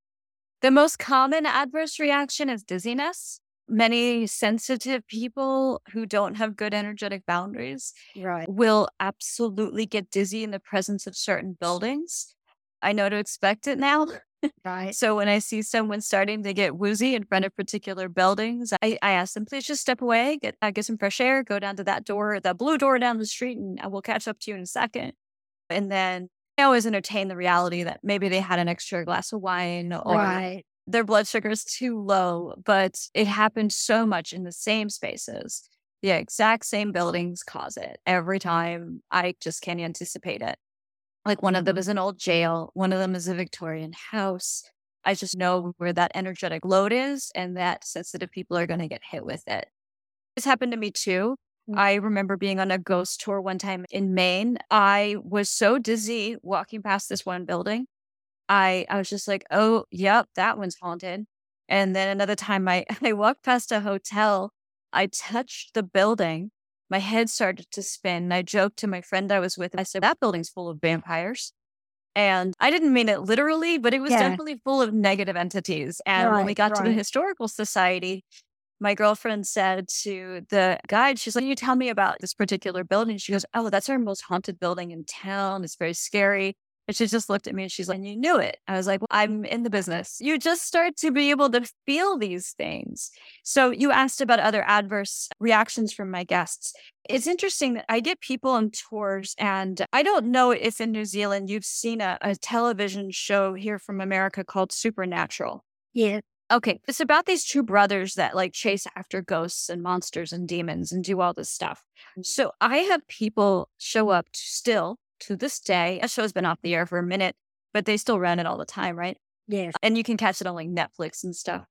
The most common adverse reaction is dizziness. Many sensitive people who don't have good energetic boundaries Right. will absolutely get dizzy in the presence of certain buildings. I know to expect it now. Right. So when I see someone starting to get woozy in front of particular buildings, I, I ask them, please just step away, get uh, get some fresh air, go down to that door, that blue door down the street, and I will catch up to you in a second. And then I always entertain the reality that maybe they had an extra glass of wine or Right. their blood sugar is too low, but it happened so much in the same spaces. The exact same buildings cause it every time. I just can't anticipate it. Like one of them is an old jail. One of them is a Victorian house. I just know where that energetic load is and that sensitive people are going to get hit with it. This happened to me too. Mm. I remember being on a ghost tour one time in Maine. I was so dizzy walking past this one building. I, I was just like, oh, yep, that one's haunted. And then another time I, I walked past a hotel. I touched the building. My head started to spin. I joked to my friend I was with. I said, that building's full of vampires. And I didn't mean it literally, but it was Yeah. definitely full of negative entities. And when we Right, got to the right. Historical Society, my girlfriend said to the guide, she's like, you tell me about this particular building. She goes, oh, that's our most haunted building in town. It's very scary. And she just looked at me and she's like, and you knew it. I was like, well, I'm in the business. You just start to be able to feel these things. So you asked about other adverse reactions from my guests. It's interesting that I get people on tours, and I don't know if in New Zealand you've seen a, a television show here from America called Supernatural. Yeah. Okay, it's about these two brothers that like chase after ghosts and monsters and demons and do all this stuff. So I have people show up to still to this day. A show's been off the air for a minute, but they still run it all the time, right? Yes. And you can catch it on like Netflix and stuff.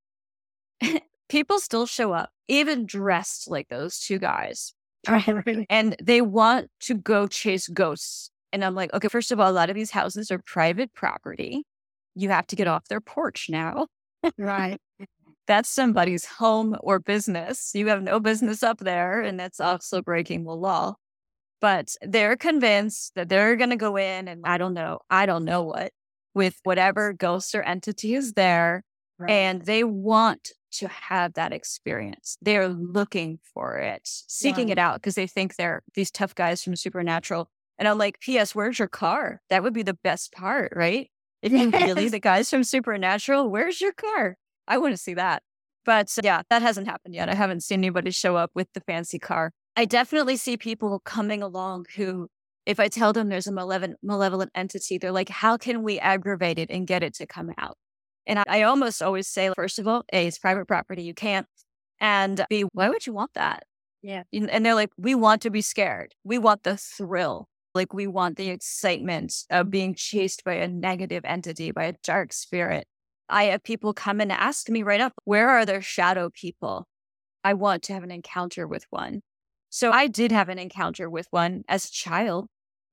People still show up, even dressed like those two guys, Really. and they want to go chase ghosts. And I'm like, okay, first of all, a lot of these houses are private property. You have to get off their porch now. Right. That's somebody's home or business. You have no business up there, and that's also breaking the law. But they're convinced that they're going to go in and I don't know, I don't know what, with whatever ghost or entity is there. Right. And they want to have that experience. They're looking for it, seeking Right. it out because they think they're these tough guys from Supernatural. And I'm like, P S, where's your car? That would be the best part, right? If you're really Yes. the guys from Supernatural, where's your car? I want to see that. But yeah, that hasn't happened yet. I haven't seen anybody show up with the fancy car. I definitely see people coming along who, if I tell them there's a malevolent, malevolent entity, they're like, how can we aggravate it and get it to come out? And I, I almost always say, first of all, A, it's private property. You can't. And B, why would you want that? Yeah. And and they're like, we want to be scared. We want the thrill. Like we want the excitement of being chased by a negative entity, by a dark spirit. I have people come and ask me right up, where are there shadow people? I want to have an encounter with one. So I did have an encounter with one as a child.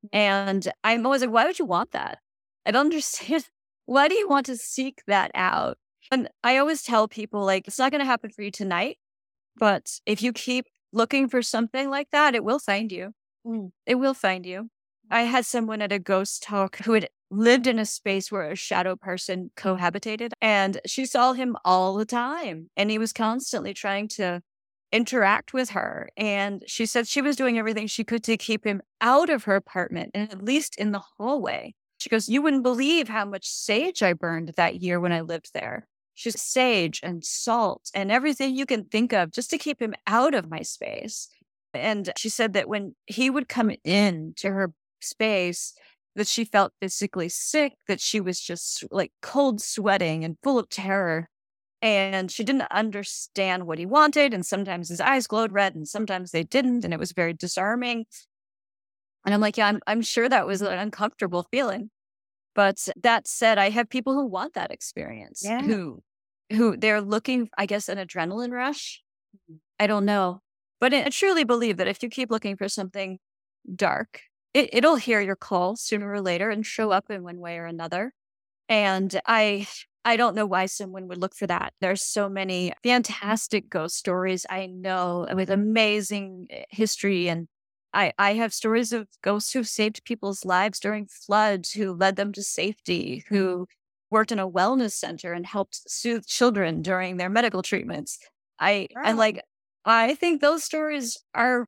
And I'm always like, why would you want that? I don't understand. Why do you want to seek that out? And I always tell people, like, it's not going to happen for you tonight. But if you keep looking for something like that, it will find you. Mm. It will find you. I had someone at a ghost talk who had lived in a space where a shadow person cohabitated, and she saw him all the time. And he was constantly trying to interact with her. And she said she was doing everything she could to keep him out of her apartment and at least in the hallway. She goes, you wouldn't believe how much sage I burned that year when I lived there. She's sage and salt and everything you can think of just to keep him out of my space. And she said that when he would come in to her space, that she felt physically sick, that she was just like cold sweating and full of terror. And she didn't understand what he wanted. And sometimes his eyes glowed red and sometimes they didn't. And it was very disarming. And I'm like, yeah, I'm, I'm sure that was an uncomfortable feeling. But that said, I have people who want that experience, Yeah. who, who they're looking, I guess, an adrenaline rush. I don't know. But I truly believe that if you keep looking for something dark, it, it'll hear your call sooner or later and show up in one way or another. And I I don't know why someone would look for that. There's so many fantastic ghost stories I know with amazing eh, history. And I, I have stories of ghosts who've saved people's lives during floods, who led them to safety, who worked in a wellness center and helped soothe children during their medical treatments. I and Wow. like I think those stories are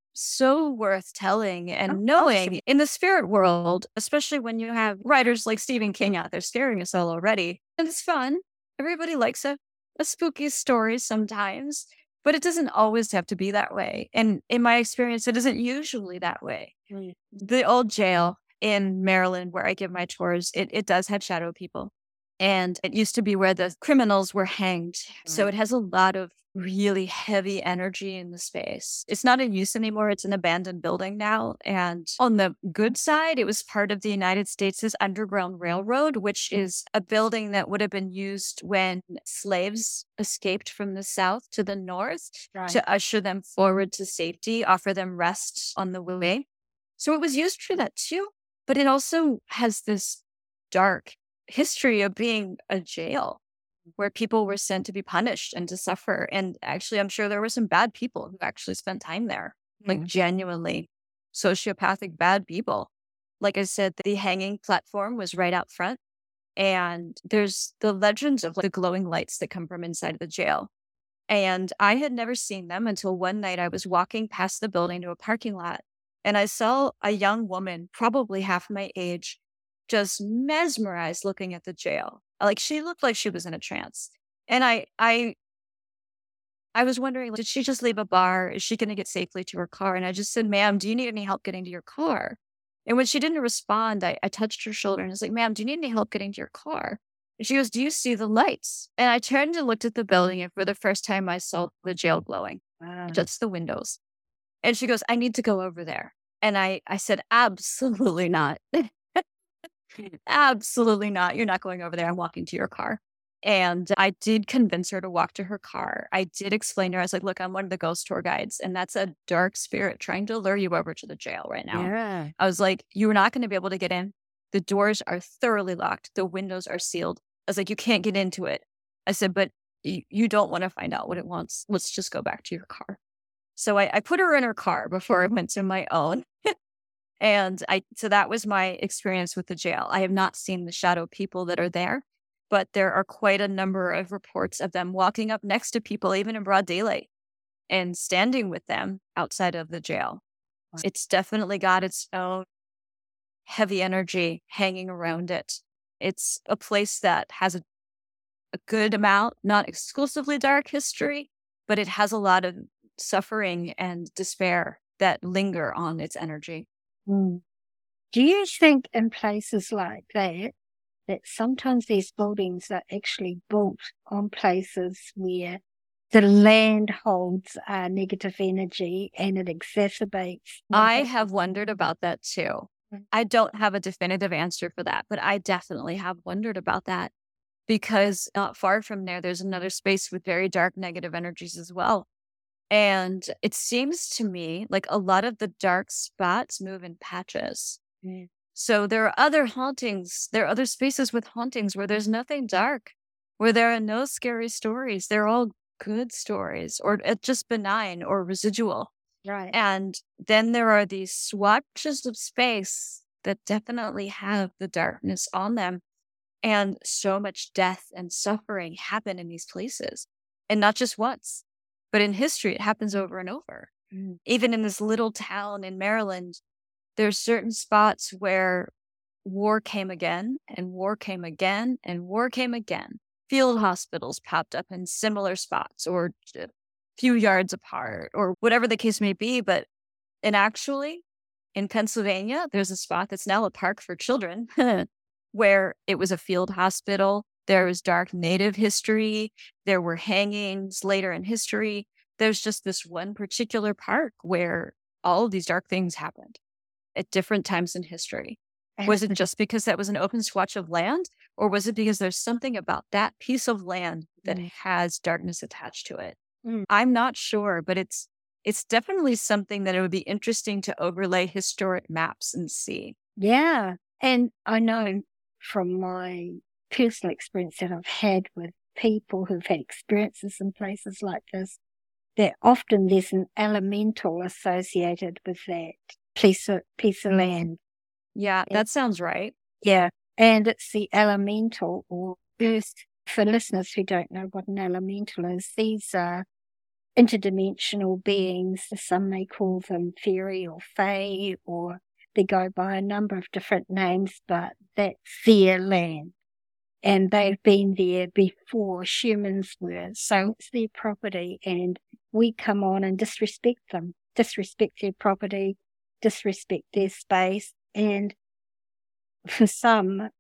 so worth telling Oh, and knowing awesome. in the spirit world, especially when you have writers like Stephen King out there scaring us all already. And it's fun. Everybody likes a, a spooky story sometimes, but it doesn't always have to be that way. And in my experience, it isn't usually that way. Mm. The old jail in Maryland where I give my tours, it, it does have shadow people. And it used to be where the criminals were hanged. So Right. it has a lot of really heavy energy in the space. It's not in use anymore. It's an abandoned building now. And on the good side, it was part of the United States' Underground Railroad, which is a building that would have been used when slaves escaped from the South to the North Right. to usher them forward to safety, offer them rest on the way. So it was used for that too. But it also has this dark history of being a jail where people were sent to be punished and to suffer. And actually, I'm sure there were some bad people who actually spent time there, like Mm. genuinely sociopathic bad people. Like I said, the hanging platform was right out front. And there's the legends of like, the glowing lights that come from inside of the jail. And I had never seen them until one night I was walking past the building to a parking lot. And I saw a young woman, probably half my age, just mesmerized looking at the jail. Like she looked like she was in a trance. And I I I was wondering, like, did she just leave a bar? Is she going to get safely to her car? And I just said, ma'am, do you need any help getting to your car? And when she didn't respond, I, I touched her shoulder and I was like, ma'am, do you need any help getting to your car? And she goes, do you see the lights? And I turned and looked at the building, and for the first time, I saw the jail glowing, Wow. just the windows. And she goes, I need to go over there. And I, I said, absolutely not. Absolutely not. You're not going over there. I'm walking to your car. And I did convince her to walk to her car. I did explain to her, I was like, look, I'm one of the ghost tour guides, and that's a dark spirit trying to lure you over to the jail right now. Yeah. I was like, you're not going to be able to get in. The doors are thoroughly locked. The windows are sealed. I was like, you can't get into it. I said, but y- you don't want to find out what it wants. Let's just go back to your car. So I, I put her in her car before I went to my own. And I, so that was my experience with the jail. I have not seen the shadow people that are there, but there are quite a number of reports of them walking up next to people, even in broad daylight, and standing with them outside of the jail. Wow. It's definitely got its own heavy energy hanging around it. It's a place that has a, a good amount, not exclusively dark history, but it has a lot of suffering and despair that linger on its energy. Mm. Do you think in places like that, that sometimes these buildings are actually built on places where the land holds uh, negative energy and it exacerbates? I have wondered about that too. Mm. I don't have a definitive answer for that, but I definitely have wondered about that because not far from there, there's another space with very dark negative energies as well. And it seems to me like a lot of the dark spots move in patches. Mm. So there are other hauntings. There are other spaces with hauntings where there's nothing dark, where there are no scary stories. They're all good stories or uh, just benign or residual. Right. And then there are these swatches of space that definitely have the darkness on them. And so much death and suffering happen in these places. And not just once, but in history, it happens over and over. Mm. Even in this little town in Maryland, there's certain spots where war came again and war came again and war came again. Field hospitals popped up in similar spots or a few yards apart or whatever the case may be. But and actually, In Pennsylvania, there's a spot that's now a park for children where it was a field hospital. There was dark Native history. There were hangings later in history. There's just this one particular park where all of these dark things happened at different times in history. Was it just because that was an open swatch of land, or was it because there's something about that piece of land that Mm. has darkness attached to it? Mm. I'm not sure, but it's it's definitely something that it would be interesting to overlay historic maps and see. Yeah. And I know from my personal experience that I've had with people who've had experiences in places like this, that often there's an elemental associated with that piece of, piece of land. Yeah, Yeah. that sounds right. Yeah. And it's the elemental or earth. For listeners who don't know what an elemental is, these are interdimensional beings. Some may call them fairy or fae, or they go by a number of different names, but that's their land. And they've been there before humans were. So it's their property, and we come on and disrespect them, disrespect their property, disrespect their space. And for some,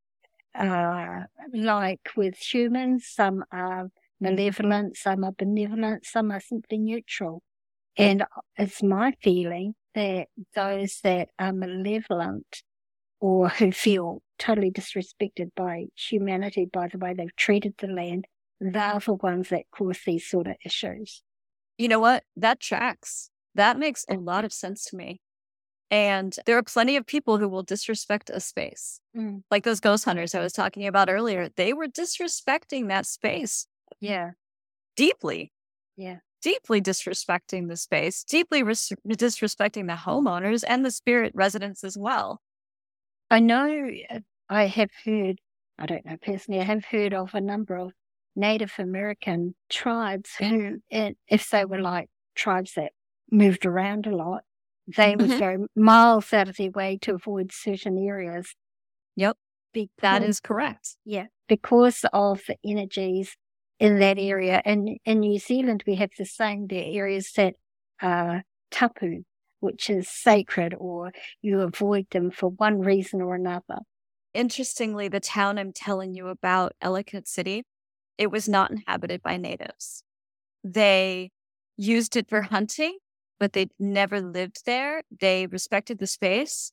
uh, like with humans, some are malevolent, some are benevolent, some are simply neutral. And it's my feeling that those that are malevolent or who feel totally disrespected by humanity by the way they've treated the land, they're the ones that cause these sort of issues. You know what? That tracks. That makes a lot of sense to me. And there are plenty of people who will disrespect a space. Mm. Like those ghost hunters I was talking about earlier. They were disrespecting that space Yeah, deeply, yeah. deeply disrespecting the space, deeply res- disrespecting the homeowners and the spirit residents as well. I know uh, I have heard, I don't know personally, I have heard of a number of Native American tribes who, and if they were like tribes that moved around a lot, they would Mhm. go miles out of their way to avoid certain areas. Yep, Because, that is correct. yeah, because of the energies in that area. And in New Zealand, we have the same. There are areas that are tapu, which is sacred, or you avoid them for one reason or another. Interestingly, the town I'm telling you about, Ellicott City, it was not inhabited by natives. They used it for hunting, but they never lived there. They respected the space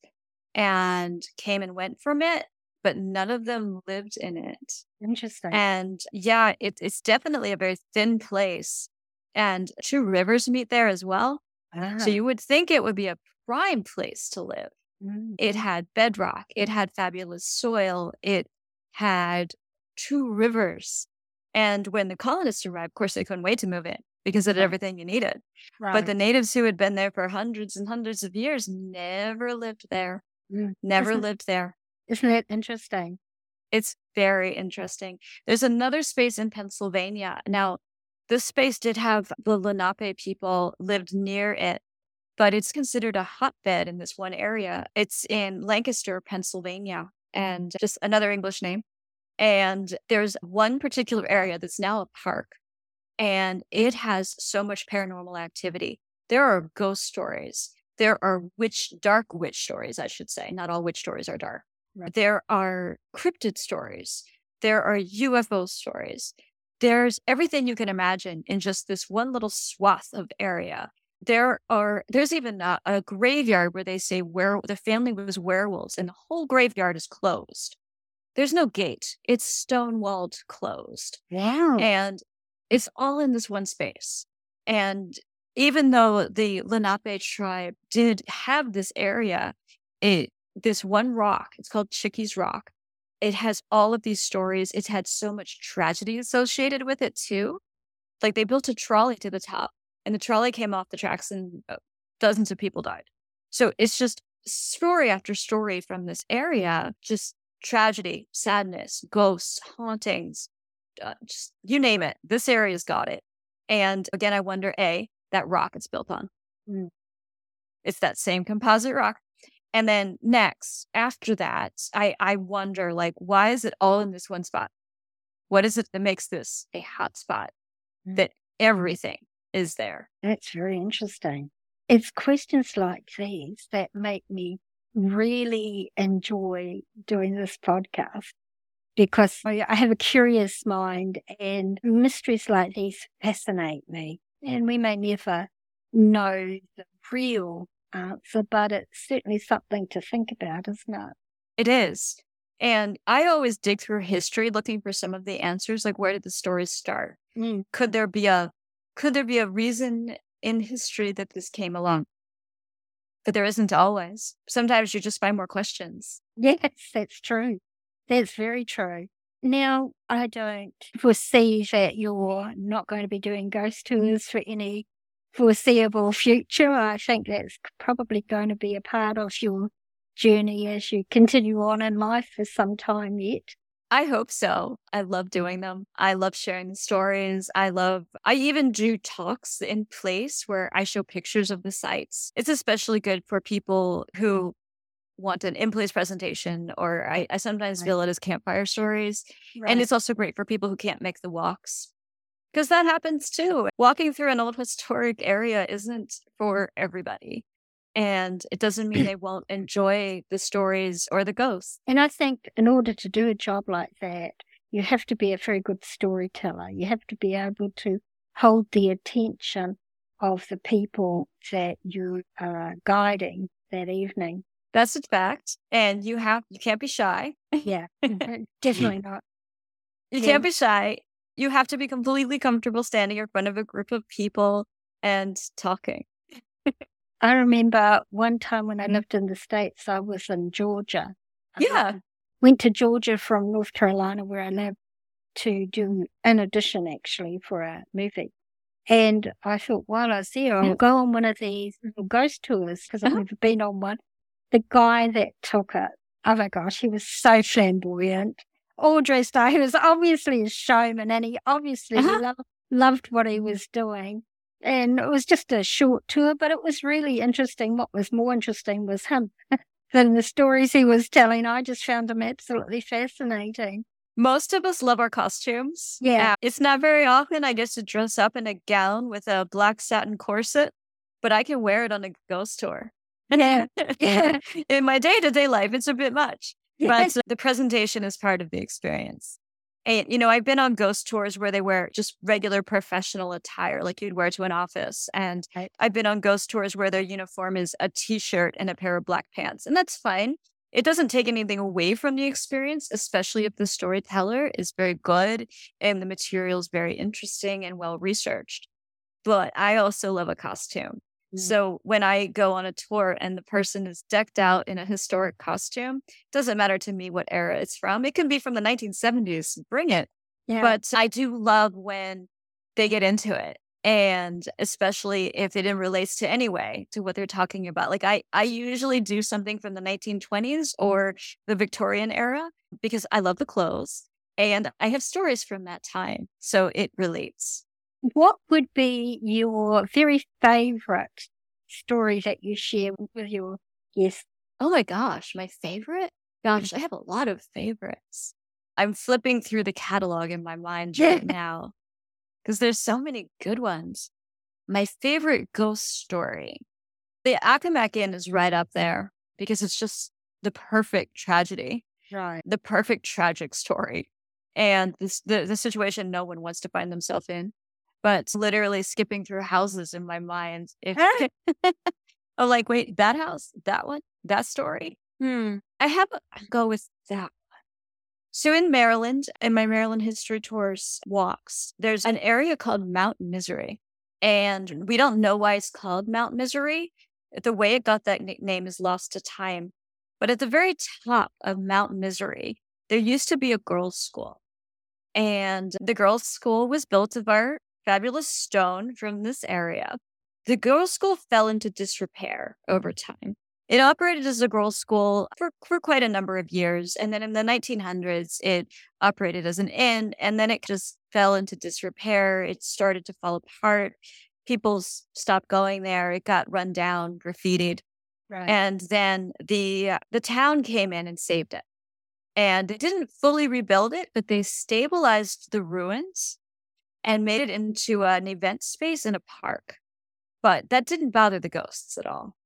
and came and went from it, but none of them lived in it. Interesting. And yeah, it, it's definitely a very thin place. And two rivers meet there as well. Ah, So you would think it would be a prime place to live. mm, It had bedrock. It had fabulous soil. It had two rivers. And when the colonists arrived, of course, they couldn't wait to move in because it had Right. everything you needed. right. But the natives who had been there for hundreds and hundreds of years never lived there, Mm. never Isn't, lived there. isn't that interesting? It's very interesting. There's another space in Pennsylvania. Now, this space did have the Lenape people lived near it, but it's considered a hotbed in this one area. It's in Lancaster, Pennsylvania, and just another English name. And there's one particular area that's now a park, and it has so much paranormal activity. There are ghost stories. There are witch, dark witch stories, I should say. Not all witch stories are dark. Right. There are cryptid stories. There are U F O stories. There's everything you can imagine in just this one little swath of area. There are, there's even a, a graveyard where they say where the family was werewolves and the whole graveyard is closed. There's no gate. It's stone-walled closed. Wow. And it's all in this one space. And even though the Lenape tribe did have this area, it, this one rock, it's called Chickee's Rock. It has all of these stories. It's had so much tragedy associated with it too. Like they built a trolley to the top and the trolley came off the tracks and uh, dozens of people died. So it's just story after story from this area, just tragedy, sadness, ghosts, hauntings, uh, just you name it. This area's got it. And again, I wonder, A, that rock it's built on. Mm. It's that same composite rock. And then next, after that, I, I wonder, like, why is it all in this one spot? What is it that makes this a hot spot? Mm. That everything is there. That's very interesting. it's questions like these that make me really enjoy doing this podcast because I I have a curious mind and mysteries like these fascinate me. And we may never know the real answer, but it's certainly something to think about, isn't it? It is. And I always dig through history looking for some of the answers, like where did the stories start? Mm. Could there be a could there be a reason in history that this came along? But there isn't always. Sometimes you just find more questions. Yes, that's true. That's very true. Now, I don't foresee that you're not going to be doing ghost tours for any foreseeable future. I think that's probably going to be a part of your journey as you continue on in life for some time yet. I hope so. I love doing them. I love sharing the stories. I love, I even do talks in place where I show pictures of the sites. It's especially good for people who want an in-place presentation, or I, I sometimes Right. feel it as campfire stories. Right. And it's also great for people who can't make the walks, because that happens too. Walking through an old historic area isn't for everybody. And it doesn't mean they won't enjoy the stories or the ghosts. And I think in order to do a job like that, you have to be a very good storyteller. You have to be able to hold the attention of the people that you are guiding that evening. That's a fact. And you have you can't be shy. Yeah, definitely not. You Yeah. can't be shy. You have to be completely comfortable standing in front of a group of people and talking. I remember one time when I lived in the States, I was in Georgia. I Yeah. went to Georgia from North Carolina, where I lived, to do an audition actually for a movie. And I thought while I was there, I'll go on one of these little ghost tours because I've Uh-huh. never been on one. The guy that took it, oh my gosh, he was so flamboyant, all dressed up. He was obviously a showman and he obviously Uh-huh. loved, loved what he was doing. And it was just a short tour, but it was really interesting. What was more interesting was him than the stories he was telling. I just found him absolutely fascinating. Most of us love our costumes. Yeah. Uh, it's not very often I get to dress up in a gown with a black satin corset, but I can wear it on a ghost tour. Yeah. Yeah. In my day-to-day life, it's a bit much, Yeah. but the presentation is part of the experience. And, you know, I've been on ghost tours where they wear just regular professional attire, like you'd wear to an office. And Right. I've been on ghost tours where their uniform is a t-shirt and a pair of black pants. And that's fine. It doesn't take anything away from the experience, especially if the storyteller is very good and the material is very interesting and well-researched. But I also love a costume. Mm. So when I go on a tour and the person is decked out in a historic costume, it doesn't matter to me what era it's from. It can be from the nineteen seventies. Bring it. Yeah. But I do love when they get into it. And especially if it relates to any way to what they're talking about. Like I, I usually do something from the nineteen twenties or the Victorian era because I love the clothes and I have stories from that time. So it relates. What would be your very favorite story that you share with your guests? Oh my gosh, my favorite? Gosh, I have a lot of favorites. I'm flipping through the catalog in my mind right now because there's so many good ones. My favorite ghost story. The Accomack Inn is right up there because it's just the perfect tragedy, Right. the perfect tragic story. And this, the, the situation no one wants to find themselves in. But literally skipping through houses in my mind. If I'm like, wait, that house, that one, that story. Hmm. I have a, I'll go with that one. So in Maryland, in my Maryland History Tours walks, there's an area called Mount Misery. And we don't know why it's called Mount Misery. The way it got that nickname is lost to time. But at the very top of Mount Misery, there used to be a girls' school. And the girls' school was built of our fabulous stone from this area. The girls' school fell into disrepair over time. It operated as a girls' school for, for quite a number of years. And then in the nineteen hundreds, it operated as an inn. And then it just fell into disrepair. It started to fall apart. People s- stopped going there. It got run down, graffitied. Right. And then the uh, the town came in and saved it. And they didn't fully rebuild it, but they stabilized the ruins and made it into an event space in a park. But that didn't bother the ghosts at all.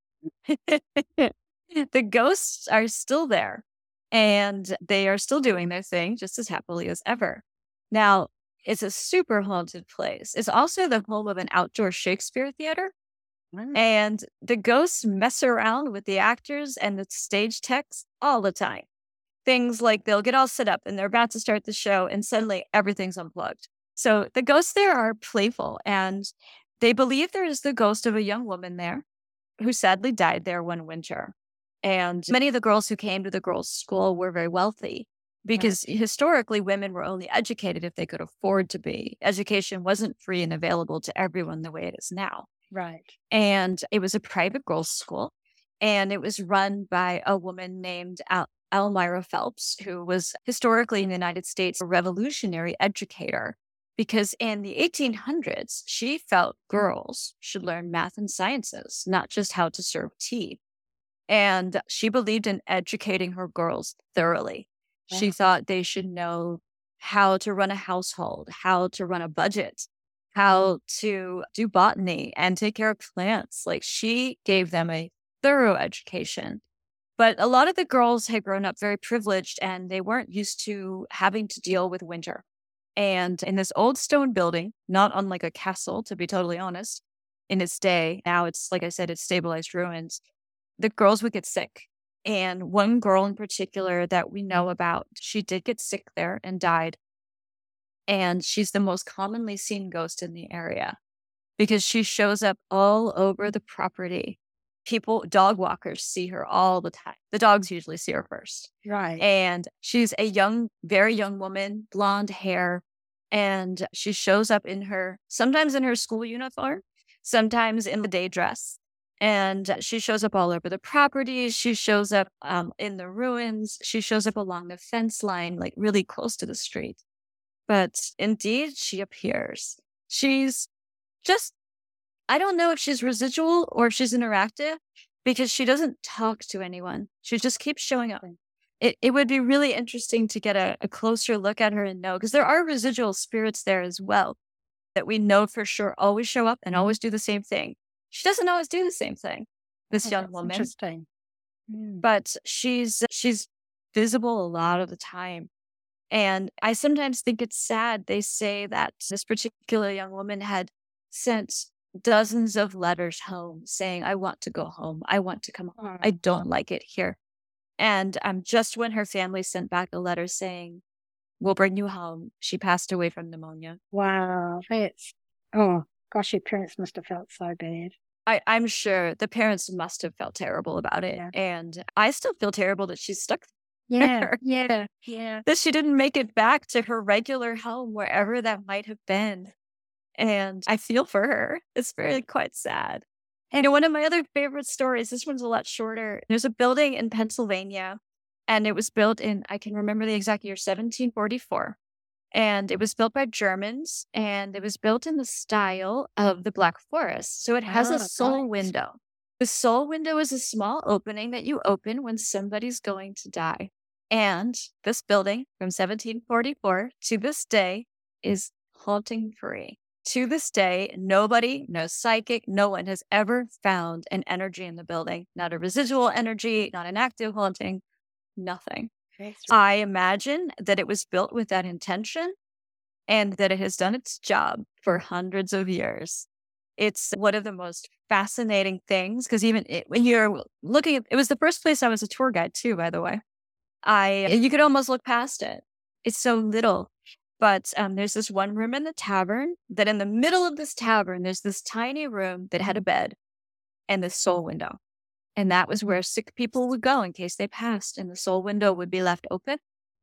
The ghosts are still there, and they are still doing their thing just as happily as ever. Now, it's a super haunted place. It's also the home of an outdoor Shakespeare theater. Wow. And the ghosts mess around with the actors and the stage techs all the time. Things like they'll get all set up and they're about to start the show, and suddenly everything's unplugged. So the ghosts there are playful, and they believe there is the ghost of a young woman there who sadly died there one winter. And many of the girls who came to the girls' school were very wealthy, because historically women were only educated if they could afford to be. Education wasn't free and available to everyone the way it is now. Right. And it was a private girls' school, and it was run by a woman named Al- Elmira Phelps, who was historically in the United States a revolutionary educator, because in the eighteen hundreds, she felt girls should learn math and sciences, not just how to serve tea. And she believed in educating her girls thoroughly. She Wow. thought they should know how to run a household, how to run a budget, how to do botany and take care of plants. Like, she gave them a thorough education. But a lot of the girls had grown up very privileged, and they weren't used to having to deal with winter. And in this old stone building, not unlike a castle, to be totally honest, in its day, now it's, like I said, it's stabilized ruins, the girls would get sick. And one girl in particular that we know about, she did get sick there and died. And she's the most commonly seen ghost in the area because she shows up all over the property. People, dog walkers see her all the time. The dogs usually see her first. Right. And she's a young, very young woman, blonde hair. And she shows up in her, sometimes in her school uniform, sometimes in the day dress. And she shows up all over the property. She shows up um, in the ruins. She shows up along the fence line, like really close to the street. But indeed, she appears. She's just, I don't know if she's residual or if she's interactive, because she doesn't talk to anyone. She just keeps showing up. It it would be really interesting to get a, a closer look at her and know, because there are residual spirits there as well that we know for sure always show up and always do the same thing. She doesn't always do the same thing, this Oh, young that's woman, interesting. Mm. but she's she's visible a lot of the time. And I sometimes think it's sad. They say that this particular young woman had sent dozens of letters home saying, I want to go home. I want to come home. I don't like it here. And um, just when her family sent back a letter saying, we'll bring you home, she passed away from pneumonia. Wow. That's, oh, gosh, your parents must have felt so bad. I, I'm sure the parents must have felt terrible about it. Yeah. And I still feel terrible that she's stuck Yeah, there. yeah, yeah. That she didn't make it back to her regular home, wherever that might have been. And I feel for her. It's very quite sad. And one of my other favorite stories, this one's a lot shorter. There's a building in Pennsylvania, and it was built in, I can remember the exact year, seventeen forty-four. And it was built by Germans, and it was built in the style of the Black Forest. So it has Ah, a soul right. window. The soul window is a small opening that you open when somebody's going to die. And this building from seventeen forty-four to this day is haunting free. To this day, nobody, no psychic, no one has ever found an energy in the building. Not a residual energy, not an active haunting, nothing. That's I imagine that it was built with that intention and that it has done its job for hundreds of years. It's one of the most fascinating things, because even it, when you're looking at, it was the first place I was a tour guide too, by the way. I, you could almost look past it. It's so little. But um, there's this one room in the tavern that in the middle of this tavern, there's this tiny room that had a bed and this soul window. And that was where sick people would go in case they passed, and the soul window would be left open.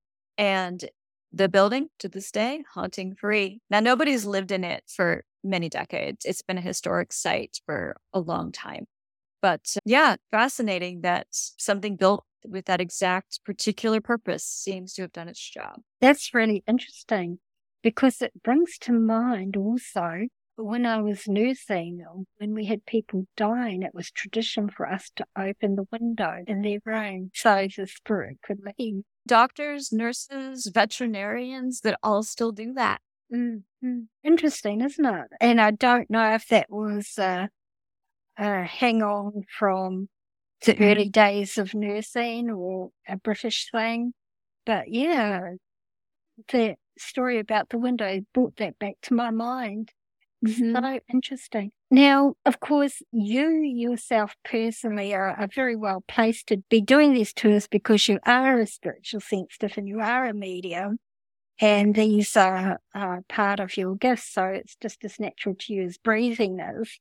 And the building, to this day, haunting free. Now, nobody's lived in it for many decades. It's been a historic site for a long time. But yeah, fascinating that something built with that exact particular purpose seems to have done its job. That's really interesting, because it brings to mind also when I was nursing, when we had people dying, it was tradition for us to open the window in their room so the spirit could leave. Doctors, nurses, veterinarians that all still do that. Mm-hmm. Interesting, isn't it? And I don't know if that was uh, uh, hang on from the early days of nursing or a British thing. But yeah, the story about the window brought that back to my mind. Mhm. So interesting. Now, of course, you yourself personally are, are very well placed to be doing these tours because you are a spiritual sensitive and you are a medium, and these are, are part of your gifts. So it's just as natural to you as breathing is.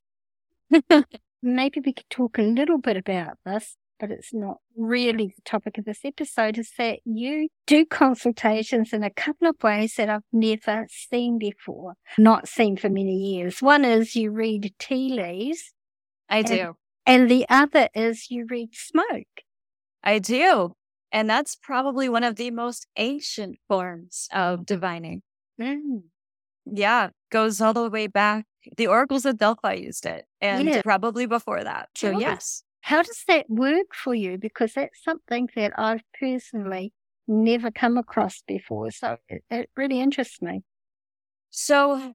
Maybe we could talk a little bit about this, but it's not really the topic of this episode, is that you do consultations in a couple of ways that I've never seen before, not seen for many years. One is you read tea leaves. I and, do. And the other is you read smoke. I do. And that's probably one of the most ancient forms of divining. Mm. Yeah, goes all the way back. The oracles of Delphi used it, and Yeah. probably before that. So, How does- yes. How does that work for you? Because that's something that I've personally never come across before. So it, it really interests me. So,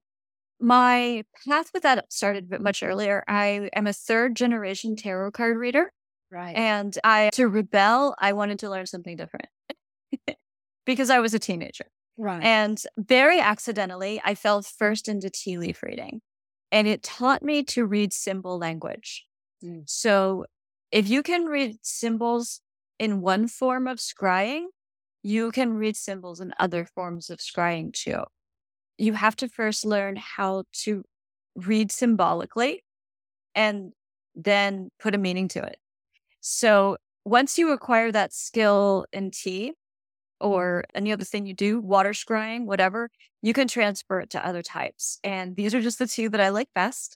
my path with that started a bit much earlier. I am a third generation tarot card reader. Right. And I, to rebel, I wanted to learn something different because I was a teenager. Right. And very accidentally, I fell first into tea leaf reading. And it taught me to read symbol language. Mm. So if you can read symbols in one form of scrying, you can read symbols in other forms of scrying too. You have to first learn how to read symbolically and then put a meaning to it. So once you acquire that skill in tea or any other thing you do, water scrying, whatever, you can transfer it to other types. And these are just the two that I like best.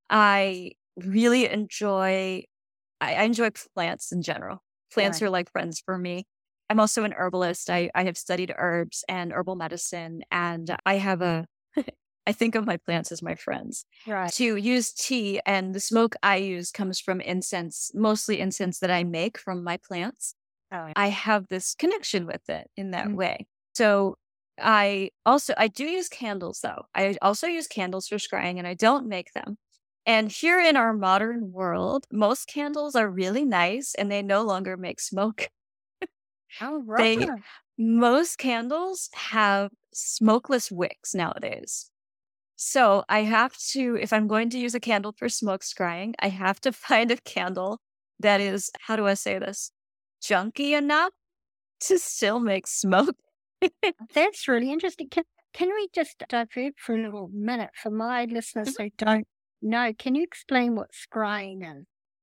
I really enjoy, I, I enjoy plants in general. Plants Right. are like friends for me. I'm also an herbalist. I, I have studied herbs and herbal medicine, and I have a, I think of my plants as my friends. Right. To use tea, and the smoke I use comes from incense, mostly incense that I make from my plants. Oh, I have this connection with it in that Mm. way. So I also, I do use candles though. I also use candles for scrying, and I don't make them. And here in our modern world, most candles are really nice and they no longer make smoke. oh, They, right. most candles have smokeless wicks nowadays. So I have to, if I'm going to use a candle for smoke scrying, I have to find a candle that is, how do I say this, junky enough to still make smoke. That's really interesting. Can, can we just divert for a little minute for my listeners who don't know? Can you explain what scrying is?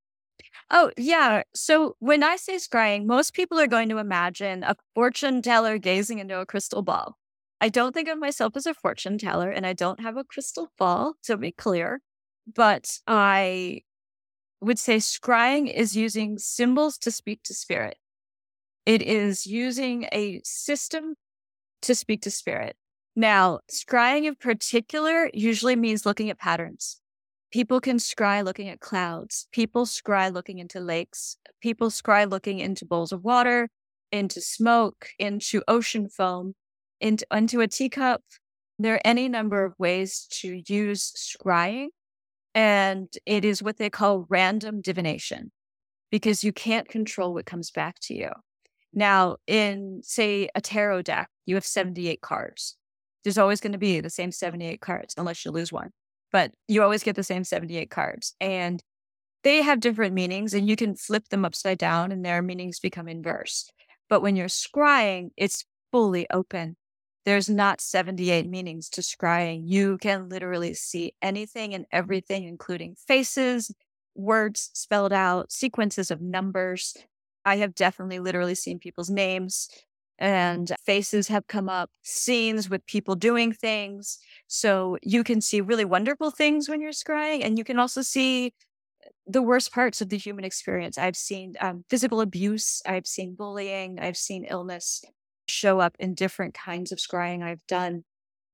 Oh, yeah. So when I say scrying, most people are going to imagine a fortune teller gazing into a crystal ball. I don't think of myself as a fortune teller, and I don't have a crystal ball, to be clear. But I would say scrying is using symbols to speak to spirit. It is using a system to speak to spirit. Now, scrying in particular usually means looking at patterns. People can scry looking at clouds. People scry looking into lakes. People scry looking into bowls of water, into smoke, into ocean foam, into, into a teacup. There are any number of ways to use scrying, and it is what they call random divination because you can't control what comes back to you. Now, in, say, a tarot deck, you have seventy-eight cards. There's always going to be the same seventy-eight cards, unless you lose one. But you always get the same seventy-eight cards. And they have different meanings, and you can flip them upside down, and their meanings become inverse. But when you're scrying, it's fully open. There's not seventy-eight meanings to scrying. You can literally see anything and everything, including faces, words spelled out, sequences of numbers. I have definitely literally seen people's names, and faces have come up, scenes with people doing things. So you can see really wonderful things when you're scrying, and you can also see the worst parts of the human experience. I've seen um, physical abuse, I've seen bullying, I've seen illness show up in different kinds of scrying I've done.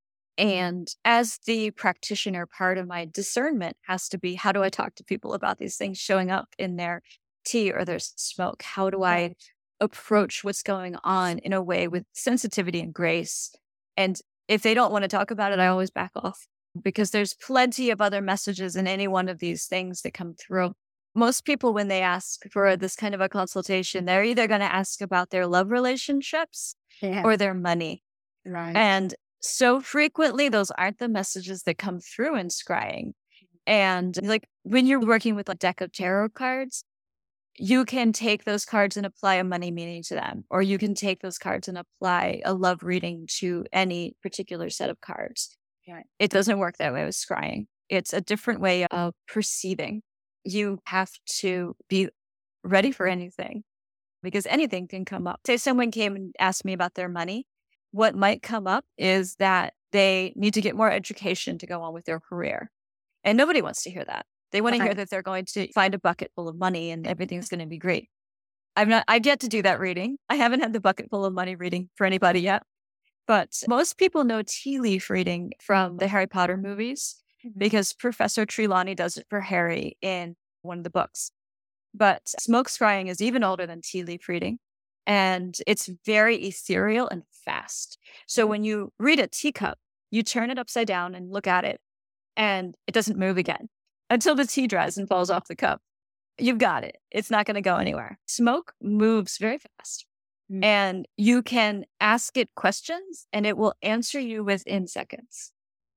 And as the practitioner, part of my discernment has to be, how do I talk to people about these things showing up in their tea or their smoke? How do I approach what's going on in a way with sensitivity and grace? And if they don't want to talk about it, I always back off. because there's plenty of other messages in any one of these things that come through. Most people, when they ask for this kind of a consultation, they're either going to ask about their love relationships Yeah. or their money. Right. And so frequently, those aren't the messages that come through in scrying. And like when you're working with a deck of tarot cards, you can take those cards and apply a money meaning to them, or you can take those cards and apply a love reading to any particular set of cards. Right. It doesn't work that way with scrying. It's a different way of perceiving. You have to be ready for anything because anything can come up. Say someone came and asked me about their money. What might come up is that they need to get more education to go on with their career. And nobody wants to hear that. They want to hear that they're going to find a bucket full of money and everything's going to be great. I've not, I've yet to do that reading. I haven't had the bucket full of money reading for anybody yet. But most people know tea leaf reading from the Harry Potter movies because Professor Trelawney does it for Harry in one of the books. But smoke scrying is even older than tea leaf reading. And it's very ethereal and fast. So when you read a teacup, you turn it upside down and look at it, and it doesn't move again until the tea dries and falls off the cup. You've got it. It's not going to go anywhere. Smoke moves very fast. Mm. And you can ask it questions, and it will answer you within seconds.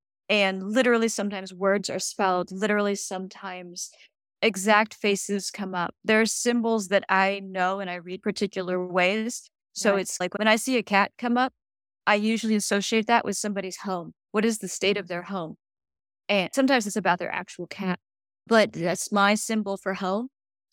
And literally, sometimes words are spelled. Literally, sometimes exact faces come up. There are symbols that I know and I read particular ways. So right. It's like when I see a cat come up, I usually associate that with somebody's home. What is the state of their home? And sometimes it's about their actual cat, but that's my symbol for home.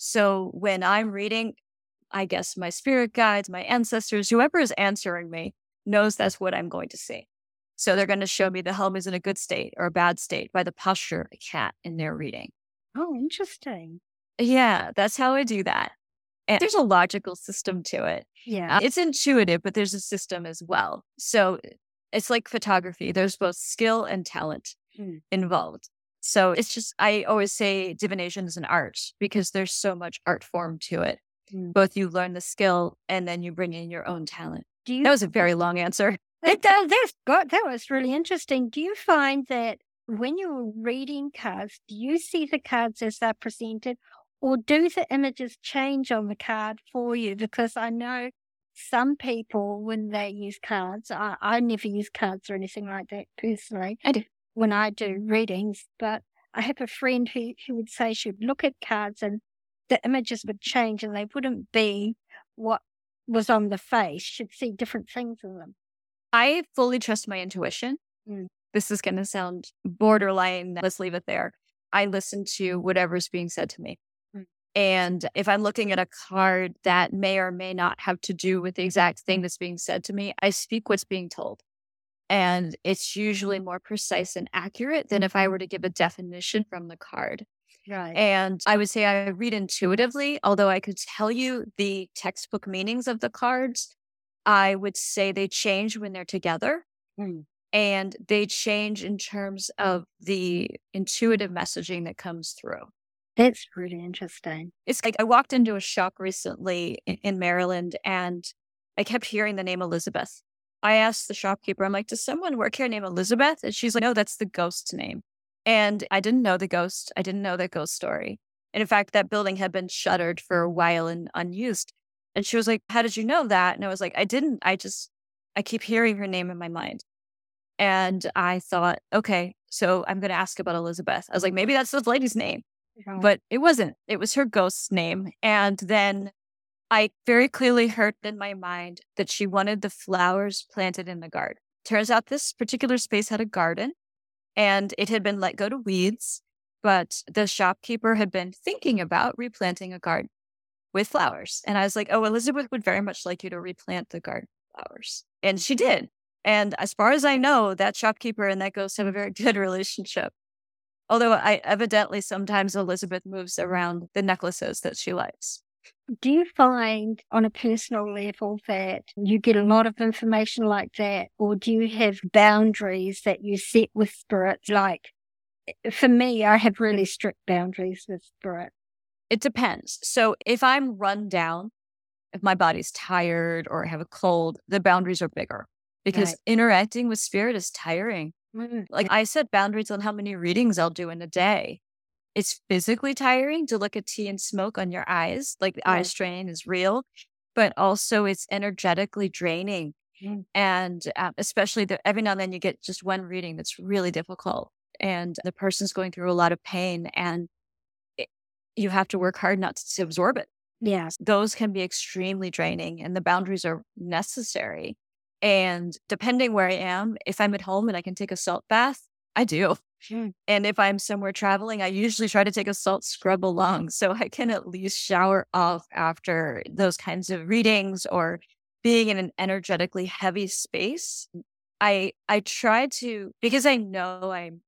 So when I'm reading, I guess my spirit guides, my ancestors, whoever is answering me knows that's what I'm going to see. So they're going to show me the home is in a good state or a bad state by the posture of a cat in their reading. Oh, interesting. Yeah, that's how I do that. And there's a logical system to it. Yeah. Uh, it's intuitive, but there's a system as well. So it's like photography. There's both skill and talent hmm. involved. So it's just, I always say divination is an art because there's so much art form to it. Hmm. Both you learn the skill and then you bring in your own talent. Do you, that was a very long answer. It does. That's good. That was really interesting. Do you find that when you're reading cards, do you see the cards as they're presented, or do the images change on the card for you? Because I know some people, when they use cards, I, I never use cards or anything like that personally. I do. When I do readings, but I have a friend who, who would say she would look at cards and the images would change and they wouldn't be what was on the face. She'd see different things in them. I fully trust my intuition. Mm. This is going to sound borderline. Let's leave it there. I listen to whatever's being said to me. Mm. And if I'm looking at a card that may or may not have to do with the exact thing that's being said to me, I speak what's being told. And it's usually more precise and accurate than if I were to give a definition from the card. Right. And I would say I read intuitively, although I could tell you the textbook meanings of the cards. I would say they change when they're together. Mm. And they change in terms of the intuitive messaging that comes through. That's really interesting. It's like I walked into a shop recently in, in Maryland and I kept hearing the name Elizabeth. I asked the shopkeeper, I'm like, does someone work here named Elizabeth? And she's like, no, that's the ghost's name. And I didn't know the ghost. I didn't know that ghost story. And in fact, that building had been shuttered for a while and unused. And she was like, how did you know that? And I was like, I didn't. I just, I keep hearing her name in my mind. And I thought, okay, so I'm going to ask about Elizabeth. I was like, maybe that's this lady's name. Oh. But it wasn't. It was her ghost's name. And then I very clearly heard in my mind that she wanted the flowers planted in the garden. Turns out this particular space had a garden and it had been let go to weeds, but the shopkeeper had been thinking about replanting a garden with flowers. And I was like, oh, Elizabeth would very much like you to replant the garden flowers. And she did. And as far as I know, that shopkeeper and that ghost have a very good relationship. Although I evidently sometimes Elizabeth moves around the necklaces that she likes. Do you find on a personal level that you get a lot of information like that? Or do you have boundaries that you set with spirits? Like, for me, I have really strict boundaries with spirit. It depends. So if I'm run down, if my body's tired or I have a cold, the boundaries are bigger. Because right. interacting with spirit is tiring. Mm. Like I set boundaries on how many readings I'll do in a day. It's physically tiring to look at tea and smoke on your eyes. Like the eye Yeah. strain is real, but also it's energetically draining. Mm. And uh, especially the, every now and then you get just one reading that's really difficult and the person's going through a lot of pain and it, you have to work hard not to, to absorb it. Yeah. Those can be extremely draining and the boundaries are necessary. And depending where I am, if I'm at home and I can take a salt bath, I do. Mm. And if I'm somewhere traveling, I usually try to take a salt scrub along so I can at least shower off after those kinds of readings or being in an energetically heavy space. I I try to because I know I'm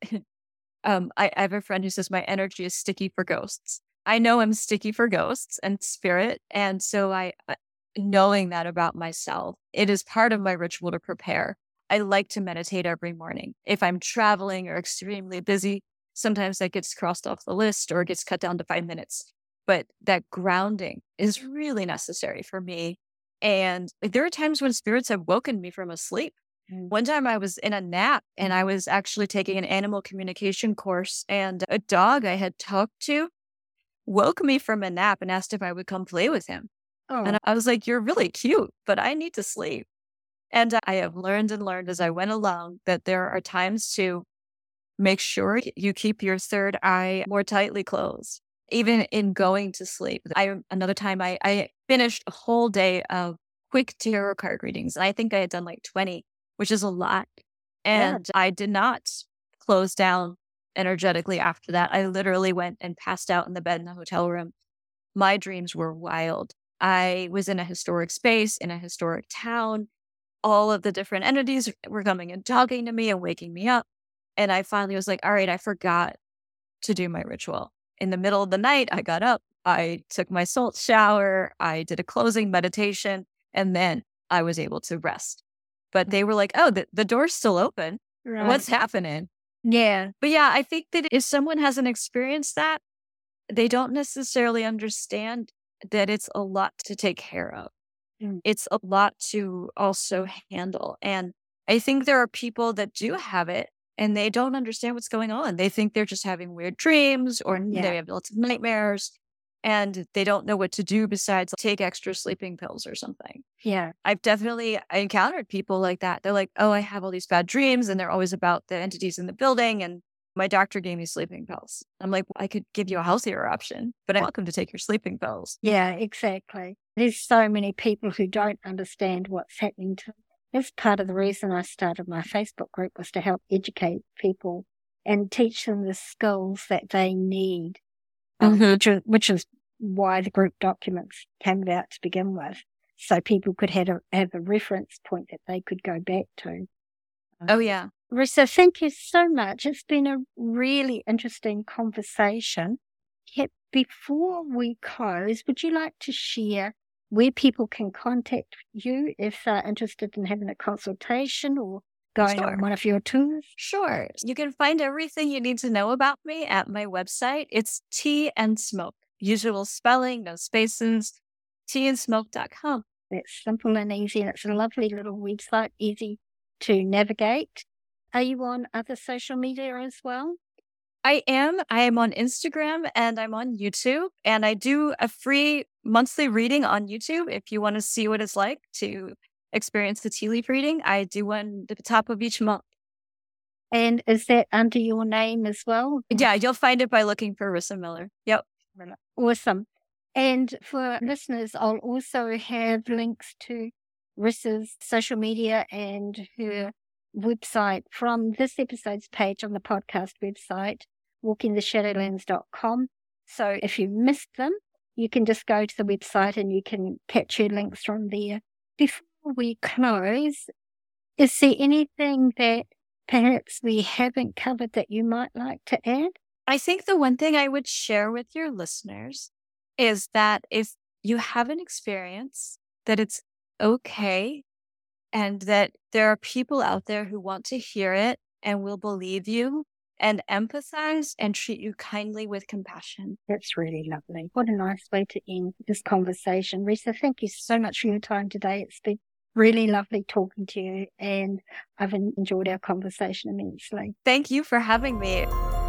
um I, I have a friend who says my energy is sticky for ghosts. I know I'm sticky for ghosts and spirit. And so I I- knowing that about myself, it is part of my ritual to prepare. I like to meditate every morning. If I'm traveling or extremely busy, sometimes that gets crossed off the list or it gets cut down to five minutes. But that grounding is really necessary for me. And like, there are times when spirits have woken me from a sleep. Mm. One time I was in a nap and I was actually taking an animal communication course, and a dog I had talked to woke me from a nap and asked if I would come play with him. Oh, And I was like, "You're really cute, but I need to sleep." And I have learned and learned as I went along that there are times to make sure you keep your third eye more tightly closed, even in going to sleep. I another time I, I finished a whole day of quick tarot card readings. And I think I had done like twenty, which is a lot. yeah. And I did not close down energetically after that. I literally went and passed out in the bed in the hotel room. My dreams were wild. I was in a historic space, in a historic town. All of the different entities were coming and talking to me and waking me up. And I finally was like, all right, I forgot to do my ritual. In the middle of the night, I got up, I took my salt shower, I did a closing meditation, and then I was able to rest. But they were like, oh, the, the door's still open. Right. What's happening? Yeah. But yeah, I think that if someone hasn't experienced that, they don't necessarily understand that it's a lot to take care of. Mm. It's a lot to also handle. And I think there are people that do have it and they don't understand what's going on. They think they're just having weird dreams or Yeah. they have lots of nightmares and they don't know what to do besides take extra sleeping pills or something. Yeah. I've definitely encountered people like that. They're like, oh, I have all these bad dreams and they're always about the entities in the building. And my doctor gave me sleeping pills. I'm like, well, I could give you a healthier option, but I'm welcome to take your sleeping pills. Yeah, exactly. There's so many people who don't understand what's happening to them. That's part of the reason I started my Facebook group, was to help educate people and teach them the skills that they need, um, Mhm. which, is, which is why the group documents came about to begin with, so people could have a, have a reference point that they could go back to. Oh, yeah. Risa, thank you so much. It's been a really interesting conversation. Yet before we close, would you like to share where people can contact you if they're interested in having a consultation or going Sure. on one of your tours? Sure. You can find everything you need to know about me at my website. It's Tea and Smoke. Usual spelling, no spaces, tea and smoke dot com. It's simple and easy, and it's a lovely little website, easy to navigate. Are you on other social media as well? I am. I am on Instagram and I'm on YouTube. And I do a free monthly reading on YouTube if you want to see what it's like to experience the tea leaf reading. I do one at the top of each month. And is that under your name as well? Yeah, you'll find it by looking for Rissa Miller. Yep. Awesome. And for listeners, I'll also have links to Rissa's social media and her website from this episode's page on the podcast website, walking the shadowlands dot com. So if you missed them, you can just go to the website and you can catch your links from there. Before we close, is there anything that perhaps we haven't covered that you might like to add? I think the one thing I would share with your listeners is that if you have an experience, that it's okay and that there are people out there who want to hear it and will believe you and empathize and treat you kindly with compassion. That's really lovely. What a nice way to end this conversation. Risa, thank you so much for your time today. It's been really lovely talking to you, and I've enjoyed our conversation immensely. Thank you for having me.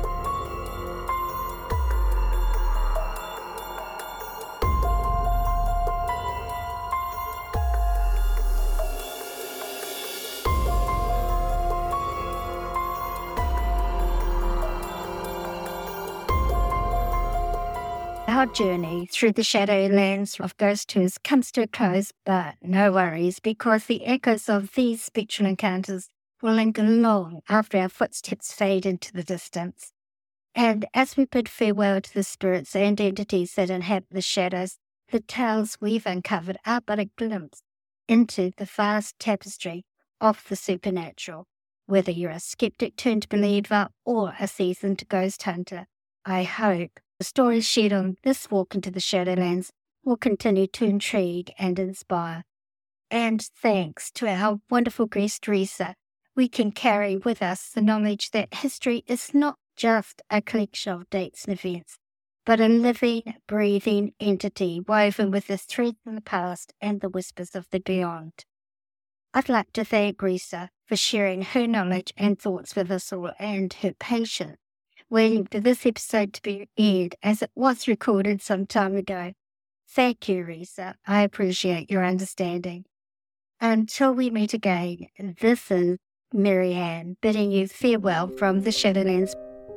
Our journey through the Shadowlands of Ghost Tours comes to a close, but no worries, because the echoes of these spectral encounters will linger long after our footsteps fade into the distance. And as we bid farewell to the spirits and entities that inhabit the shadows, the tales we've uncovered are but a glimpse into the vast tapestry of the supernatural. Whether you're a skeptic turned believer or a seasoned ghost hunter, I hope the stories shared on this walk into the Shadowlands will continue to intrigue and inspire. And thanks to our wonderful guest, Risa, we can carry with us the knowledge that history is not just a collection of dates and events, but a living, breathing entity woven with the threads of the past and the whispers of the beyond. I'd like to thank Risa for sharing her knowledge and thoughts with us all, and her patience waiting for this episode to be aired, as it was recorded some time ago. Thank you, Risa. I appreciate your understanding. Until we meet again, this is Marianne bidding you farewell from the Shadowlands.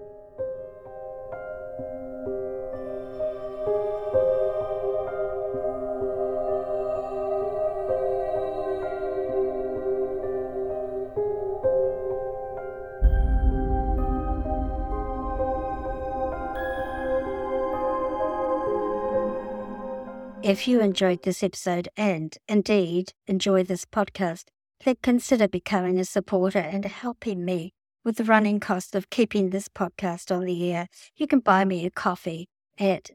If you enjoyed this episode and, indeed, enjoy this podcast, then consider becoming a supporter and helping me with the running cost of keeping this podcast on the air. You can buy me a coffee at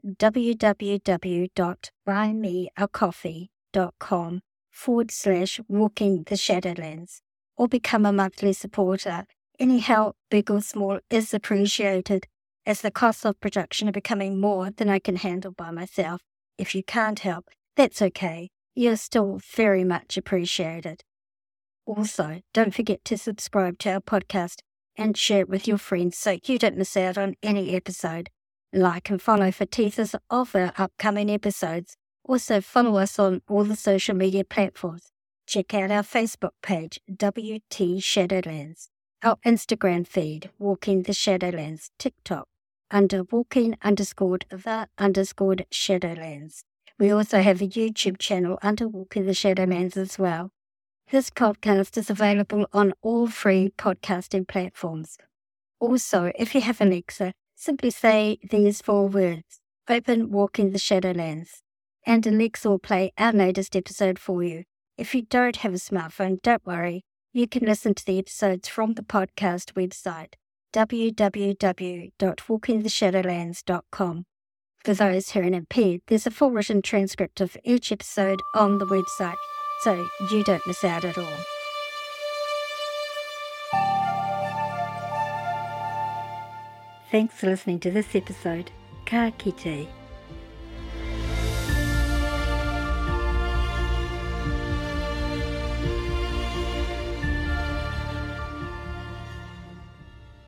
www.buymeacoffee.com forward slash walking the Shadowlands, or become a monthly supporter. Any help, big or small, is appreciated, as the costs of production are becoming more than I can handle by myself. If you can't help, that's okay. You're still very much appreciated. Also, don't forget to subscribe to our podcast and share it with your friends so you don't miss out on any episode. Like and follow for teasers of our upcoming episodes. Also, follow us on all the social media platforms. Check out our Facebook page, W T Shadowlands, our Instagram feed, Walking the Shadowlands, TikTok, under walking underscored the underscored Shadowlands. We also have a YouTube channel under Walking the Shadowlands as well. This podcast is available on all free podcasting platforms. Also, if you have Alexa, simply say these four words: open Walking the Shadowlands, and Alexa will play our latest episode for you. If you don't have a smartphone, don't worry. You can listen to the episodes from the podcast website, w w w dot walking the shadowlands dot com. For those who are impaired, there's a full written transcript of each episode on the website, so you don't miss out at all. Thanks for listening to this episode. Ka kite.